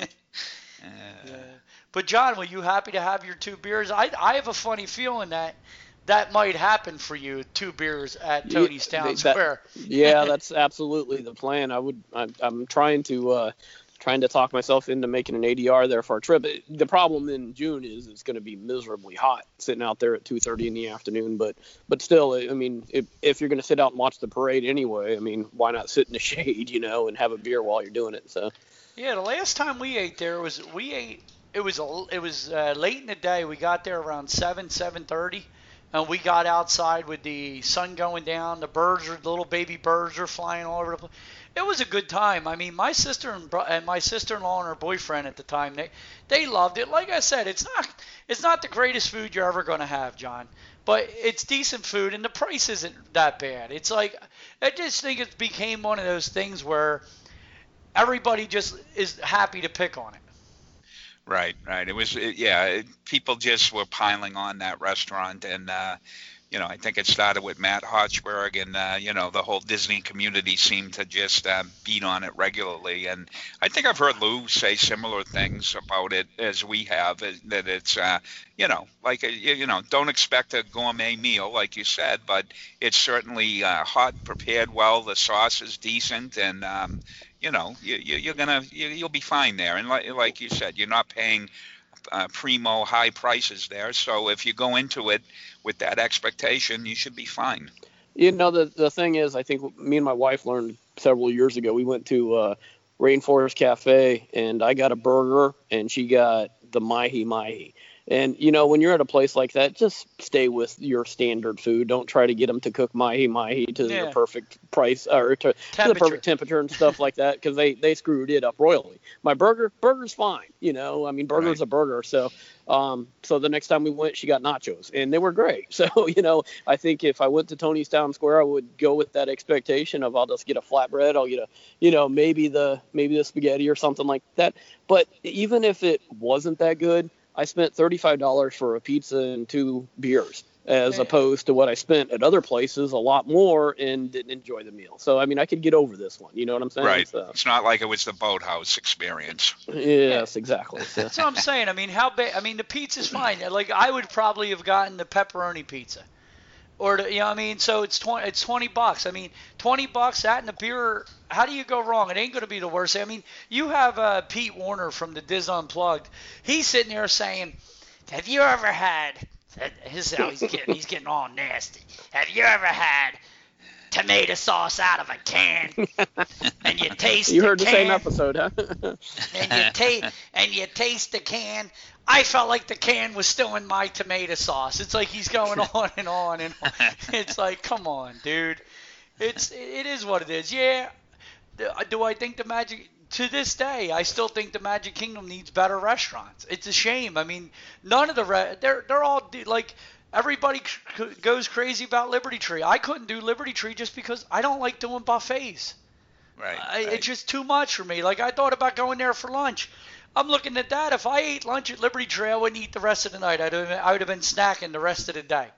Uh, Yeah. But John, were you happy to have your two beers? I I have a funny feeling that that might happen for you. Two beers at Tony's Yeah, Town that- Square. Yeah, that's absolutely the plan. I would. I'm, I'm trying to uh, trying to talk myself into making an A D R there for our trip. It- the problem in June is it's going to be miserably hot sitting out there at two thirty in the afternoon. But but still, I mean, if if you're going to sit out and watch the parade anyway, I mean, why not sit in the shade, you know, and have a beer while you're doing it? So Yeah, the last time we ate there was we ate. It was a, it was uh, late in the day. We got there around seven seven thirty, and we got outside with the sun going down. The birds, are, the little baby birds, are flying all over the place. It was a good time. I mean, my sister and, bro- and my sister-in-law and her boyfriend at the time, they they loved it. Like I said, it's not it's not the greatest food you're ever going to have, John, but it's decent food, and the price isn't that bad. It's like I just think it became one of those things where everybody just is happy to pick on it. Right, right. It was, it, yeah, it, people just were piling on that restaurant. And, uh, you know, I think it started with Matt Hochberg, and, uh, you know, the whole Disney community seemed to just uh, beat on it regularly. And I think I've heard Lou say similar things about it as we have, uh, that it's, uh, you know, like, a, you you know, don't expect a gourmet meal, like you said, but it's certainly uh, hot, prepared well. The sauce is decent, and, um, you know, you, you, you're gonna you, you'll be fine there. And like, like you said, you're not paying uh, primo high prices there. So if you go into it with that expectation, you should be fine. you know, the the thing is, I think me and my wife learned several years ago. We went to uh, Rainforest Cafe, and I got a burger, and she got the mahi mahi. And, you know, when you're at a place like that, just stay with your standard food. Don't try to get them to cook mahi mahi to Yeah. the perfect price or to, to the Temperature. perfect temperature and stuff like that, because they, they screwed it up royally. My burger, burger's fine. You know, I mean, burger's Right. a burger. So, um, so the next time we went, she got nachos, and they were great. So, you know, I think if I went to Tony's Town Square, I would go with that expectation of I'll just get a flatbread. I'll get a, you know, maybe the maybe the spaghetti or something like that. But even if it wasn't that good, I spent thirty-five dollars for a pizza and two beers, as Yeah. opposed to what I spent at other places, a lot more, and didn't enjoy the meal. So, I mean, I could get over this one. You know what I'm saying? Right. So, It's not like it was the boathouse experience. yes, exactly. So, That's what I'm saying. I mean, how big? I mean, the pizza's fine. Like, I would probably have gotten the pepperoni pizza, or the, you know, what I mean, so it's twenty. It's twenty bucks. I mean, twenty bucks. That and the beer. How do you go wrong? It ain't going to be the worst. I mean, you have uh, Pete Warner from the Diz Unplugged. He's sitting there saying, "Have you ever had?" His how he's getting. He's getting all nasty. Have you ever had tomato sauce out of a can, and you taste you the heard the can, same episode, huh? and you taste and you taste the can. I felt like the can was still in my tomato sauce. It's like he's going on and on and on. It's like, come on, dude. It's it is what it is. Yeah. Do- Do I think the Magic? To this day, I still think the Magic Kingdom needs better restaurants. It's a shame. I mean, none of the re- they're they're all like. Everybody c- goes crazy about Liberty Tree. I couldn't do Liberty Tree just because I don't like doing buffets. Right. I, right. It's just too much for me. Like, I thought about going there for lunch. I'm looking at that. If I ate lunch at Liberty Tree, I wouldn't eat the rest of the night. I'd have, I would have been snacking the rest of the day.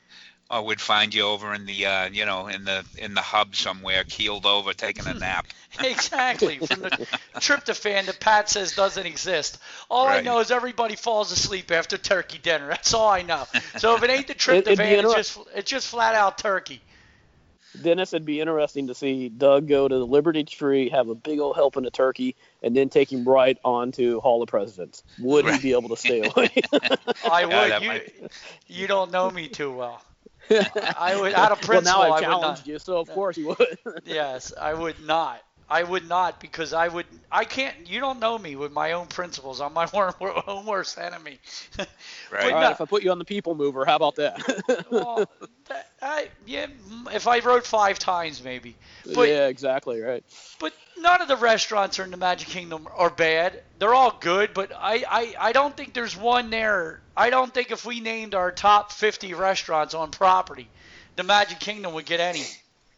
Or would find you over in the, uh, you know, in the in the hub somewhere, keeled over, taking a nap. Exactly. From the tryptophan that Pat says doesn't exist. All I Right. know is everybody falls asleep after turkey dinner. That's all I know. So if it ain't the It- it'd be tryptophan, it's inter- just it's just flat out turkey. Dennis, it'd be interesting to see Doug go to the Liberty Tree, have a big old helping of turkey, and then take him right on to Hall of Presidents. Would he Right. be able to stay away? I Yeah, would. that you, might- you don't know me too well. I would, out of well, principle, now I I've would not. challenged you, so of course you would. Yes, I would not. I would not, because I would I can't. You don't know me with my own principles. I'm my own worst enemy. Right. All no, right, if I put you on the people mover, how about that? well, that, I, yeah, if I wrote five times maybe. But, yeah, exactly, right. But none of the restaurants in the Magic Kingdom are bad. They're all good, but I, I, I don't think there's one there. I don't think if we named our top fifty restaurants on property, the Magic Kingdom would get any.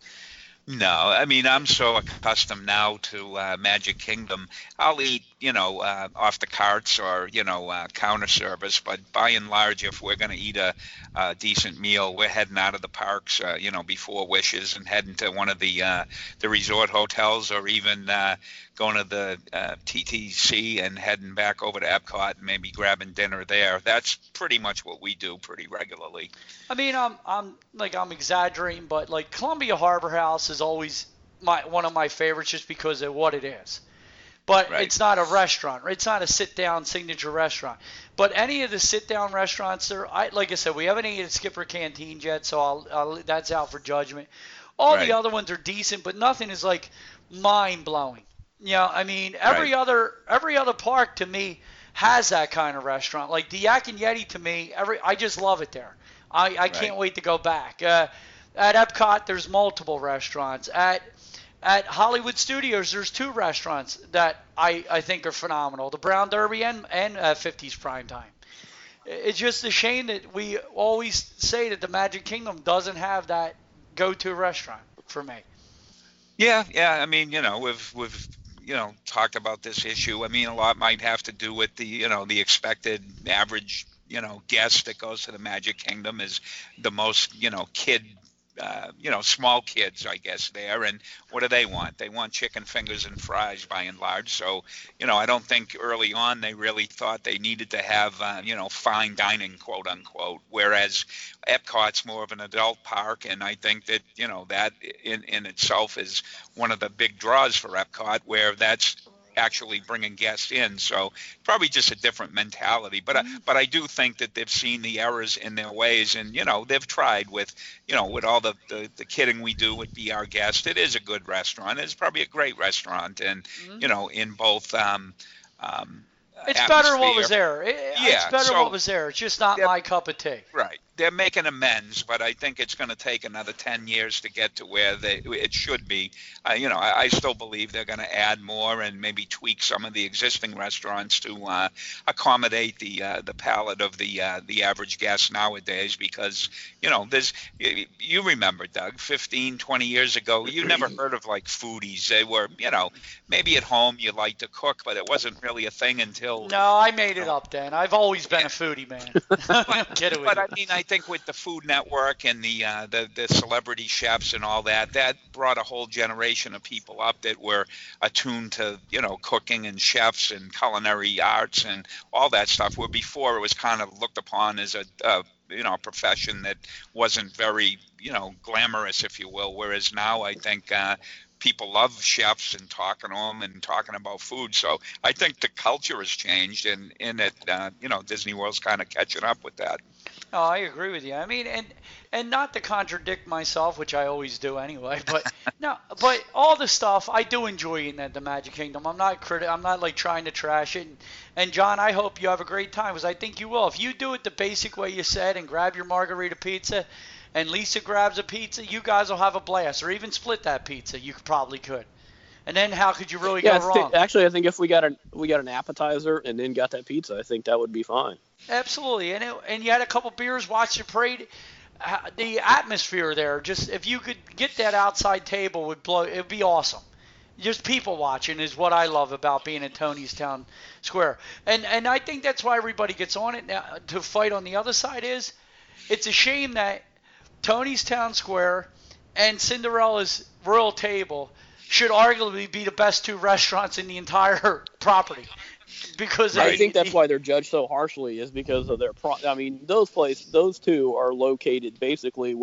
No, I mean, I'm so accustomed now to uh, Magic Kingdom. I'll eat, you know, uh, off the carts or, you know, uh, counter service. But by and large, if we're going to eat a, a decent meal, we're heading out of the parks, uh, you know, before Wishes and heading to one of the uh, the resort hotels, or even uh, going to the uh, T T C and heading back over to Epcot and maybe grabbing dinner there. That's pretty much what we do pretty regularly. I mean, I'm, I'm like I'm exaggerating, but like Columbia Harbor House is always my one of my favorites just because of what it is. But Right. it's not a restaurant. It's not a sit-down signature restaurant. But any of the sit-down restaurants, are, I like I said, we haven't eaten at Skipper Canteen yet, so I'll, I'll, that's out for judgment. All Right. the other ones are decent, but nothing is like mind-blowing. You know, I mean, every Right. other every other park to me has that kind of restaurant. Like the Yak and Yeti to me, every I just love it there. I, I can't Right. wait to go back. Uh, at Epcot, there's multiple restaurants. At at Hollywood Studios, there's two restaurants that I, I think are phenomenal: the Brown Derby and and uh, fifties Prime Time. It's just a shame that we always say that the Magic Kingdom doesn't have that go-to restaurant for me. Yeah, yeah. I mean, you know, we've we've you know talked about this issue. I mean, a lot might have to do with the you know the expected average you know guest that goes to the Magic Kingdom is the most you know kid. Uh, you know, small kids, I guess, there. And what do they want? They want chicken fingers and fries by and large. So, you know, I don't think early on they really thought they needed to have, uh, you know, fine dining, quote unquote, whereas Epcot's more of an adult park. And I think that, you know, that in, in itself is one of the big draws for Epcot, where that's actually bringing guests in. So probably just a different mentality. But I, but I do think that they've seen the errors in their ways, and you know they've tried with you know with all the, the, the kidding we do with Be Our Guest. It is a good restaurant. It's probably a great restaurant, and Mm-hmm. you know in both. Um, um, It's better what was atmosphere. there. It, Yeah, it's better so- what was there. It's just not Yeah. my cup of tea. Right. They're making amends, but I think it's going to take another ten years to get to where they it should be. Uh, you know, I, I still believe they're going to add more and maybe tweak some of the existing restaurants to uh, accommodate the uh, the palate of the uh, the average guest nowadays. Because you know, there's you, you remember, Doug, fifteen, twenty years ago, you never heard of like foodies. They were, you know, maybe at home you like to cook, but it wasn't really a thing until. No, I made it up then. I've always been a foodie, man. I'm kidding with But you. I mean, I think with the Food Network and the, uh, the the celebrity chefs and all that, that brought a whole generation of people up that were attuned to, you know, cooking and chefs and culinary arts and all that stuff. Where before it was kind of looked upon as a, uh, you know, a profession that wasn't very, you know, glamorous, if you will. Whereas now I think uh, people love chefs and talking to them and talking about food. So I think the culture has changed, and in it, uh, you know, Disney World's kind of catching up with that. Oh, I agree with you. I mean, and and not to contradict myself, which I always do anyway, but no, but all the stuff I do enjoy eating at the Magic Kingdom. I'm not criti- I'm not like trying to trash it. And, and John, I hope you have a great time, because I think you will. If you do it the basic way you said and grab your margarita pizza, and Lisa grabs a pizza, you guys will have a blast. Or even split that pizza, you probably could. And then how could you really Yeah, go I thi- wrong? actually, I think if we got an we got an appetizer and then got that pizza, I think that would be fine. Absolutely, and it, and you had a couple beers, watched the parade. Uh, The atmosphere there, just if you could get that outside table, would blow. It'd be awesome. Just people watching is what I love about being at Tony's Town Square, and and I think that's why everybody gets on it now to fight on the other side. Is it's a shame that Tony's Town Square and Cinderella's Royal Table should arguably be the best two restaurants in the entire property. Because I they- think that's why they're judged so harshly, is because of their pro- I mean, those places, those two are located basically where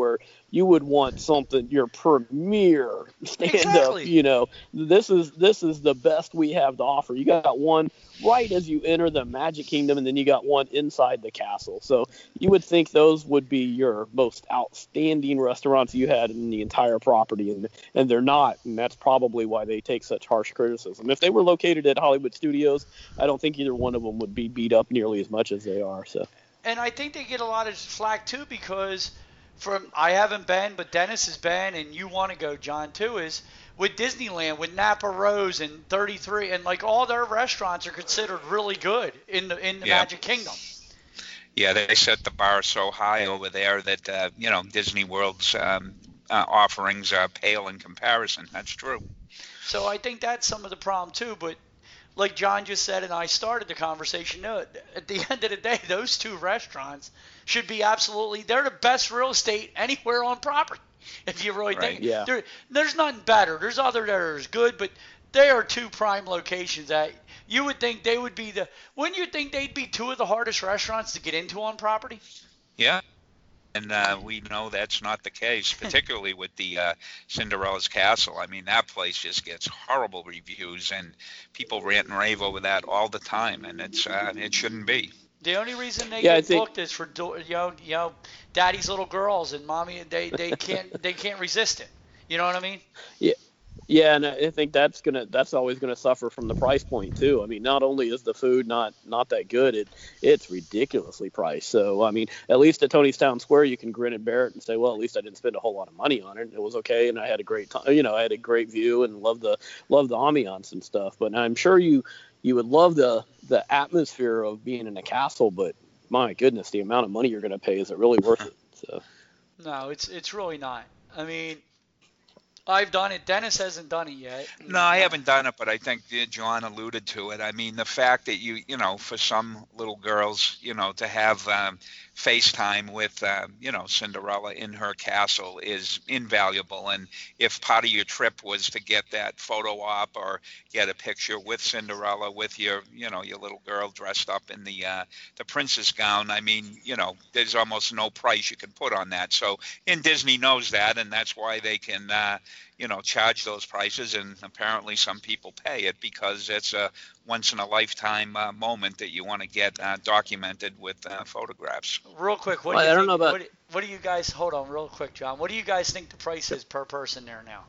you would want something, your premier stand Exactly. up, you know, this is, this is the best we have to offer. You got one right as you enter the Magic Kingdom, and then you got one inside the castle. So you would think those would be your most outstanding restaurants you had in the entire property, and and they're not, and that's probably why they take such harsh criticism. If they were located at Hollywood Studios, I don't think either one of them would be beat up nearly as much as they are. So, and I think they get a lot of flack too, because from I haven't been, but Dennis has been, and you want to go, John, too, is with Disneyland, with Napa Rose and thirty-three, and like all their restaurants are considered really good in the in the Yeah. Magic Kingdom. Yeah, they set the bar so high over there that uh, you know, Disney World's um, uh, offerings are pale in comparison. That's true. So I think that's some of the problem too. But like John just said, and I started the conversation, no, at the end of the day, those two restaurants should be absolutely, they're the best real estate anywhere on property. If you really Right. think, Yeah. there, there's nothing better. There's other that are as good, but they are two prime locations that you would think they would be the, wouldn't you think they'd be two of the hardest restaurants to get into on property? Yeah. And uh, we know that's not the case, particularly with the uh, Cinderella's Castle. I mean, that place just gets horrible reviews, and people rant and rave over that all the time, and it's uh, it shouldn't be. The only reason they Yeah, I get think- booked is for do- you know, you know, daddy's little girls and mommy. They they can't they can't resist it. You know what I mean? Yeah, and I think that's gonna that's always gonna suffer from the price point too. I mean, not only is the food not not that good, it it's ridiculously priced. So I mean, at least at Tony's Town Square, you can grin and bear it and say, well, at least I didn't spend a whole lot of money on it. It was okay, and I had a great time. You know, I had a great view and loved the loved the ambiance and stuff. But I'm sure you you would love the the atmosphere of being in a castle. But my goodness, the amount of money you're gonna pay, is it really worth it? So. No, it's it's really not. I mean, I've done it. Dennis hasn't done it yet. No, I haven't done it, but I think uh, John alluded to it. I mean, the fact that you, you know, for some little girls, you know, to have um, FaceTime with, um, you know, Cinderella in her castle is invaluable. And if part of your trip was to get that photo op or get a picture with Cinderella with your, you know, your little girl dressed up in the uh, the princess gown, I mean, you know, there's almost no price you can put on that. So, and Disney knows that, and that's why they can, uh, you know, charge those prices, and apparently some people pay it because it's a once in a lifetime uh, moment that you want to get uh, documented with uh, photographs. Real quick, what Well, do you I don't think, know about- what, do- what do you guys? Hold on, real quick, John. What do you guys think the price is per person there now?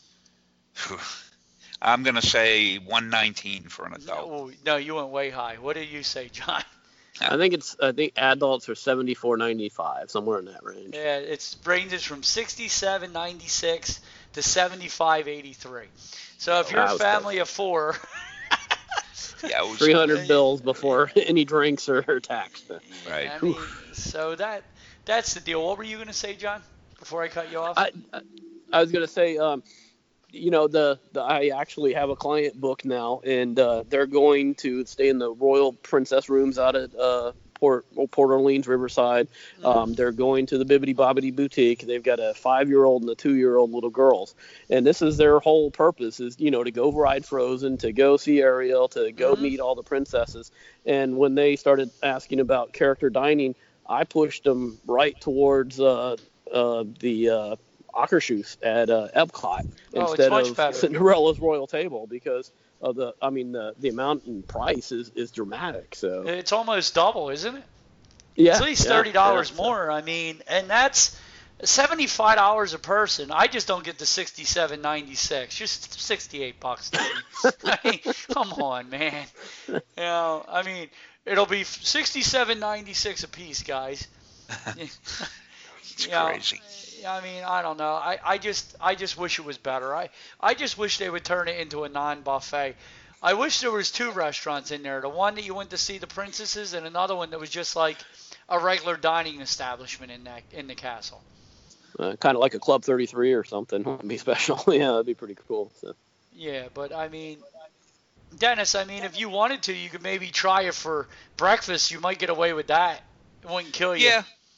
I'm gonna say one nineteen for an adult. Oh, no, you went way high. What do you say, John? I think it's I think adults are seventy-four ninety-five, somewhere in that range. Yeah, it ranges from sixty-seven ninety-six to seventy-five eighty-three. So if you're Wow, a that's family of four, Yeah, it was, three hundred bills before any drinks or tax. right. I mean, so that that's the deal. What were you going to say, John? Before I cut you off. I I was gonna say, um, you know, the, the I actually have a client booked now, and uh, they're going to stay in the Royal Princess rooms out at uh, Port Port Orleans Riverside. Um, they're going to the Bibbidi Bobbidi Boutique. They've got a five-year-old and a two-year-old little girls, and this is their whole purpose: is you know to go ride Frozen, to go see Ariel, to go Mhm. meet all the princesses. And when they started asking about character dining, I pushed them right towards uh, uh, the uh, Akershus at uh, Epcot Oh, it's instead much of better. Cinderella's Royal Table, because of the I mean the the amount in price is, is dramatic. So It's almost double, isn't it? yeah, It's at least yeah, thirty dollars yeah, so- more. I mean, and that's seventy-five dollars a person. I just don't get the sixty-seven ninety-six. Just sixty-eight bucks. I mean, come on, man. You know, I mean, it'll be sixty-seven ninety-six a piece, guys. It's You know, crazy. I mean, I don't know. I, I just I just wish it was better. I, I just wish they would turn it into a non-buffet. I wish there was two restaurants in there. The one that you went to see the princesses, and another one that was just like a regular dining establishment in that in the castle. Uh, kind of like a Club thirty-three or something would be special. Yeah, that'd be pretty cool. So. Yeah, but I mean, Dennis, I mean, if you wanted to, you could maybe try it for breakfast. You might get away with that. It wouldn't kill you. Yeah,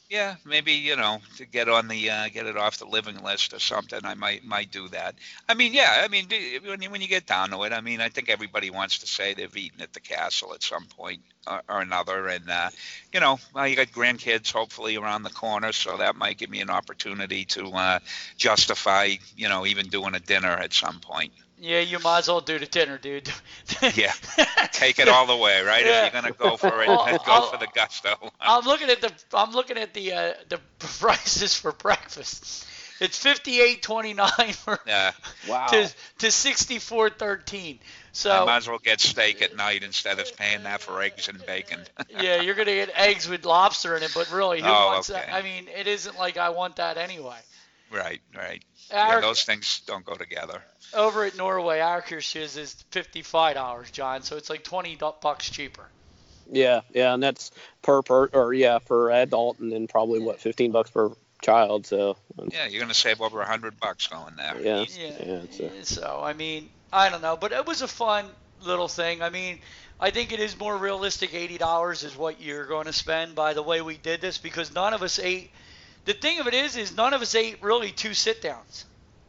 Yeah, maybe, you know, to get on the uh, get it off the living list or something, I might might do that. I mean, yeah, I mean, d- when you, when you get down to it, I mean, I think everybody wants to say they've eaten at the castle at some point or, or another, and uh, you know, well, you got grandkids hopefully around the corner, so that might give me an opportunity to uh, justify, you know, even doing a dinner at some point. Yeah, you might as well do the dinner, dude. Yeah, take it all the way, right? Yeah. If you're gonna go for it, Well, go I'll- for the gusto. I'm looking at the I'm looking at the uh, the prices for breakfast. It's fifty-eight twenty-nine for Yeah, Wow. to to sixty-four thirteen. I So might as well get steak at night instead of paying that for eggs and bacon. yeah, you're gonna get eggs with lobster in it, but really, who Oh, wants okay. that? I mean, it isn't like I want that anyway. Right, right. Our- Yeah, those things don't go together. Over at Norway, our Kirsch's is fifty-five dollars, John. So it's like twenty bucks cheaper. Yeah, yeah, and that's per per or yeah for adult, and then probably what fifteen bucks per child. So Yeah, you're gonna save over a hundred bucks going there. yeah, Yeah. yeah, it's a, So I mean, I don't know, but it was a fun little thing. I mean, I think it is more realistic. eighty dollars is what you're going to spend by the way we did this, because none of us ate. The thing of it is, is none of us ate really two sit downs.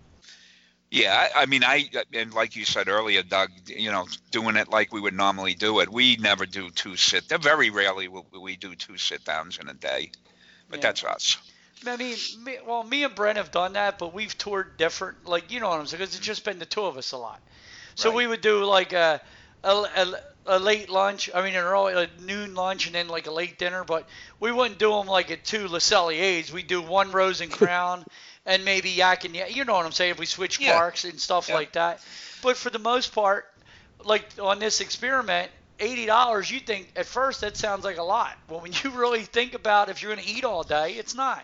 Yeah, I, I mean, I and like you said earlier, Doug, you know, doing it like we would normally do it. We never do two sit. Very rarely will we do two sit downs in a day, but Yeah. that's us. I mean, me, well, me and Brent have done that, but we've toured different, like, you know what I'm saying, because it's just been the two of us a lot. So Right. we would do like a, a, a, a late lunch, I mean, an early a noon lunch, and then like a late dinner, but we wouldn't do them like at two Le Celliers. We'd do one Rose and Crown and maybe Yak and Yak, you know what I'm saying, if we switch Yeah. parks and stuff Yeah. like that. But for the most part, like on this experiment, eighty dollars, you think at first that sounds like a lot. Well, when you really think about if you're going to eat all day, it's not.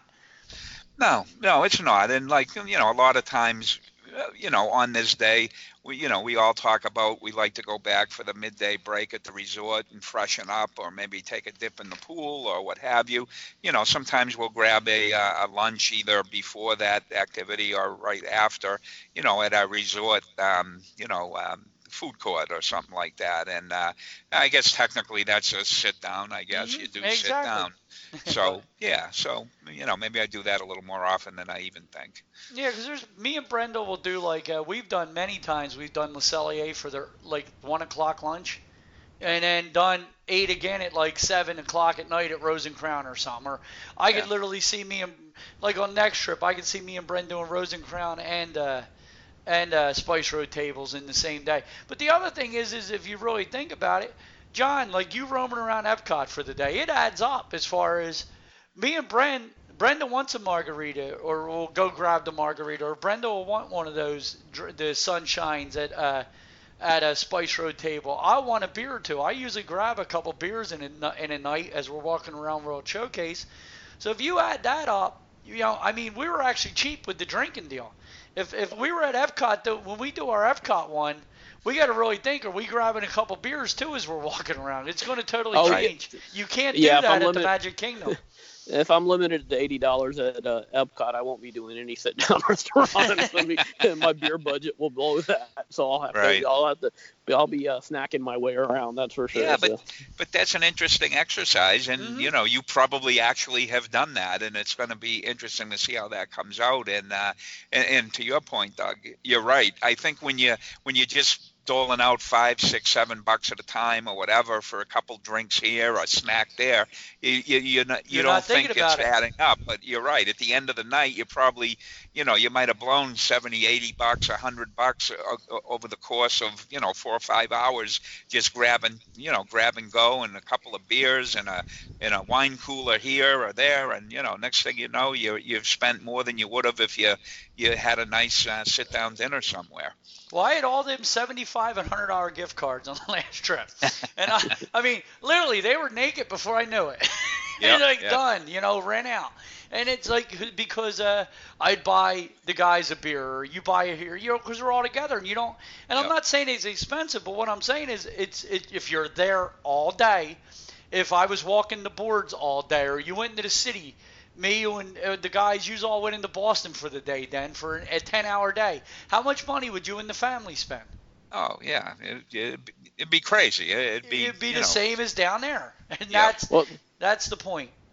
No, no, it's not. And like, you know, a lot of times, uh, you know, on this day, we, you know, we all talk about we like to go back for the midday break at the resort and freshen up, or maybe take a dip in the pool or what have you. You know, sometimes we'll grab a, uh, a lunch either before that activity or right after, you know, at our resort, um, you know, um, food court or something like that. And uh, I guess technically that's a sit down. I guess Mhm, you do exactly. sit down. So yeah, so you know, maybe I do that a little more often than I even think. Yeah, because there's me and Brenda will do like uh, we've done many times. We've done Le Cellier for their like one o'clock lunch, and then done eight again at like seven o'clock at night at Rose and Crown or something. Or I could Yeah. literally see me and like on next trip, I could see me and Brenda doing Rose and Crown and uh, and uh, Spice Road tables in the same day. But the other thing is, is if you really think about it, John, like you roaming around Epcot for the day, it adds up as far as me and Brent. Brenda wants a margarita, or we'll go grab the margarita, or Brenda will want one of those, dr- the sunshines at uh, at a Spice Road table. I want a beer or two. I usually grab a couple beers in a, nu- in a night as we're walking around World Showcase. So if you add that up, you know, I mean, we were actually cheap with the drinking deal. If if we were at Epcot, though, when we do our Epcot one, we got to really think, are we grabbing a couple beers too as we're walking around? It's going to totally Oh, change. You can't do Yeah, if that I'm at the limited- Magic Kingdom. If I'm limited to eighty dollars at uh, Epcot, I won't be doing any sit down restaurants. I mean, my beer budget will blow that, so I'll have Right. to. I'll have to. I'll be uh, snacking my way around. That's for sure. Yeah, so. but but that's an interesting exercise, and Mhm. you know, you probably actually have done that, and it's going to be interesting to see how that comes out. And, uh, and and to your point, Doug, you're right. I think when you when you just doling out five, six, seven bucks at a time or whatever for a couple drinks here or a snack there, you you you're not, you You're don't not think thinking it's about it. adding up. But you're right. At the end of the night, you probably, you know, you might have blown seventy, eighty bucks, a hundred bucks o- over the course of, you know, four or five hours just grabbing, you know, grab and go, and a couple of beers and a and a wine cooler here or there, and you know, next thing you know, you you've spent more than you would have if you you had a nice uh, sit down dinner somewhere. Well, I had all them seventy-five and one hundred dollar gift cards on the last trip. And I, I mean, literally, they were naked before I knew it. Yep, And like, yep. done, you know, ran out. And it's like, because uh, I'd buy the guys a beer, or you buy it here, you know, because we're all together, and you don't, and I'm Yep. not saying it's expensive, but what I'm saying is, it's it, if you're there all day, if I was walking the boards all day, or you went into the city, me you and uh, the guys, you all went into Boston for the day then, for a ten-hour day. How much money would you and the family spend? Oh yeah, it, it'd, be- it'd be crazy. It'd be It'd be you the know, same as down there, and Yeah. that's Well, that's the point.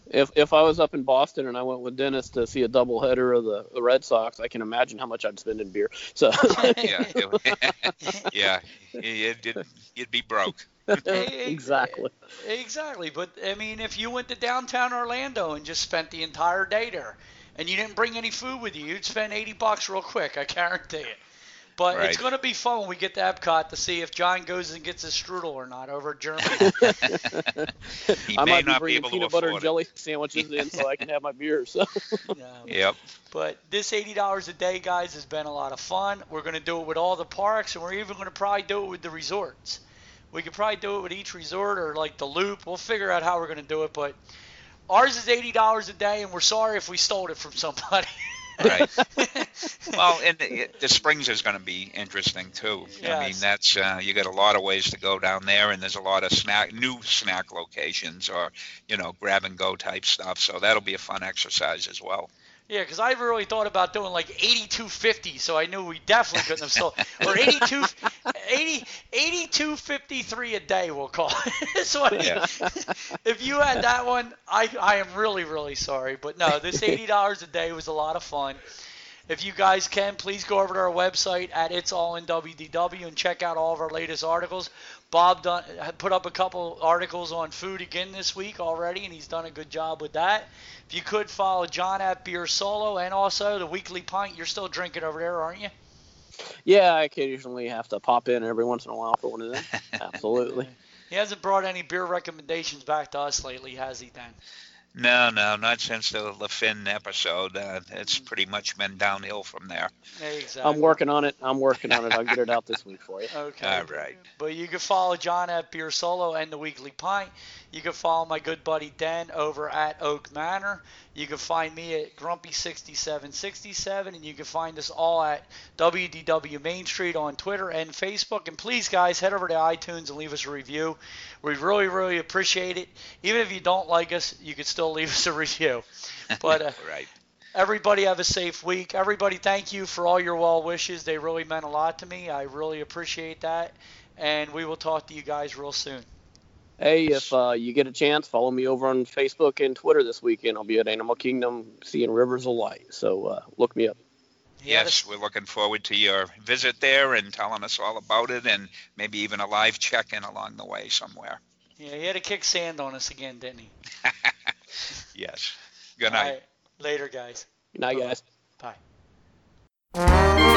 If if I was up in Boston and I went with Dennis to see a doubleheader of the, the Red Sox, I can imagine how much I'd spend in beer. So yeah, it, yeah, you'd, you'd, you'd be broke. Exactly. Exactly. But I mean, if you went to downtown Orlando and just spent the entire day there, and you didn't bring any food with you, you'd spend eighty bucks real quick. I guarantee it. But Right. it's going to be fun when we get to Epcot to see if John goes and gets his strudel or not over at Germany. He I may might be not be bringing able to peanut butter and afford jelly sandwiches in so I can have my beer. So Um, it. Yep. But this eighty dollars a day, guys, has been a lot of fun. We're going to do it with all the parks, and we're even going to probably do it with the resorts. We could probably do it with each resort or like the Loop. We'll figure out how we're going to do it. But ours is eighty dollars a day, and we're sorry if we stole it from somebody. Right. Well, and the, the Springs is going to be interesting too. I mean, Yes. that's uh, you got a lot of ways to go down there, and there's a lot of snack, new snack locations, or you know, grab and go type stuff. So that'll be a fun exercise as well. Yeah, because I really thought about doing like eighty-two fifty, so I knew we definitely couldn't have sold. Or eighty-two, eighty, eighty-two fifty-three a day, we'll call it. So I- Yeah. if you had that one, I, I am really, really sorry. But no, this eighty dollars a day was a lot of fun. If you guys can, please go over to our website at It's All in W D W and check out all of our latest articles. Bob done, put up a couple articles on food again this week already, and he's done a good job with that. If you could follow John at Beer Solo and also the Weekly Pint. You're still drinking over there, aren't you? yeah, I occasionally have to pop in every once in a while for one of them. Absolutely. He hasn't brought any beer recommendations back to us lately, has he, then? No, no, not since the Le Finn episode. Uh, it's pretty much been downhill from there. Exactly. I'm working on it. I'm working on it. I'll get it out this week for you. Okay. All right. But you can follow John at Beer Solo and the Weekly Pint. You can follow my good buddy Den over at Oak Manor. You can find me at Grumpy sixty-seven sixty-seven, and you can find us all at W D W Main Street on Twitter and Facebook. And please, guys, head over to iTunes and leave us a review. We really, really appreciate it. Even if you don't like us, you can still leave us a review. But uh, Right. everybody have a safe week. Everybody, thank you for all your well wishes. They really meant a lot to me. I really appreciate that. And we will talk to you guys real soon. Hey, if uh, you get a chance, follow me over on Facebook and Twitter this weekend. I'll be at Animal Kingdom seeing Rivers of Light. So uh, look me up. He had Yes, we're looking forward to your visit there and telling us all about it, and maybe even a live check-in along the way somewhere. a, yeah, he had to kick sand on us again, didn't he? Yes. Good All night. right. Later, guys. Good night, guys. Bye.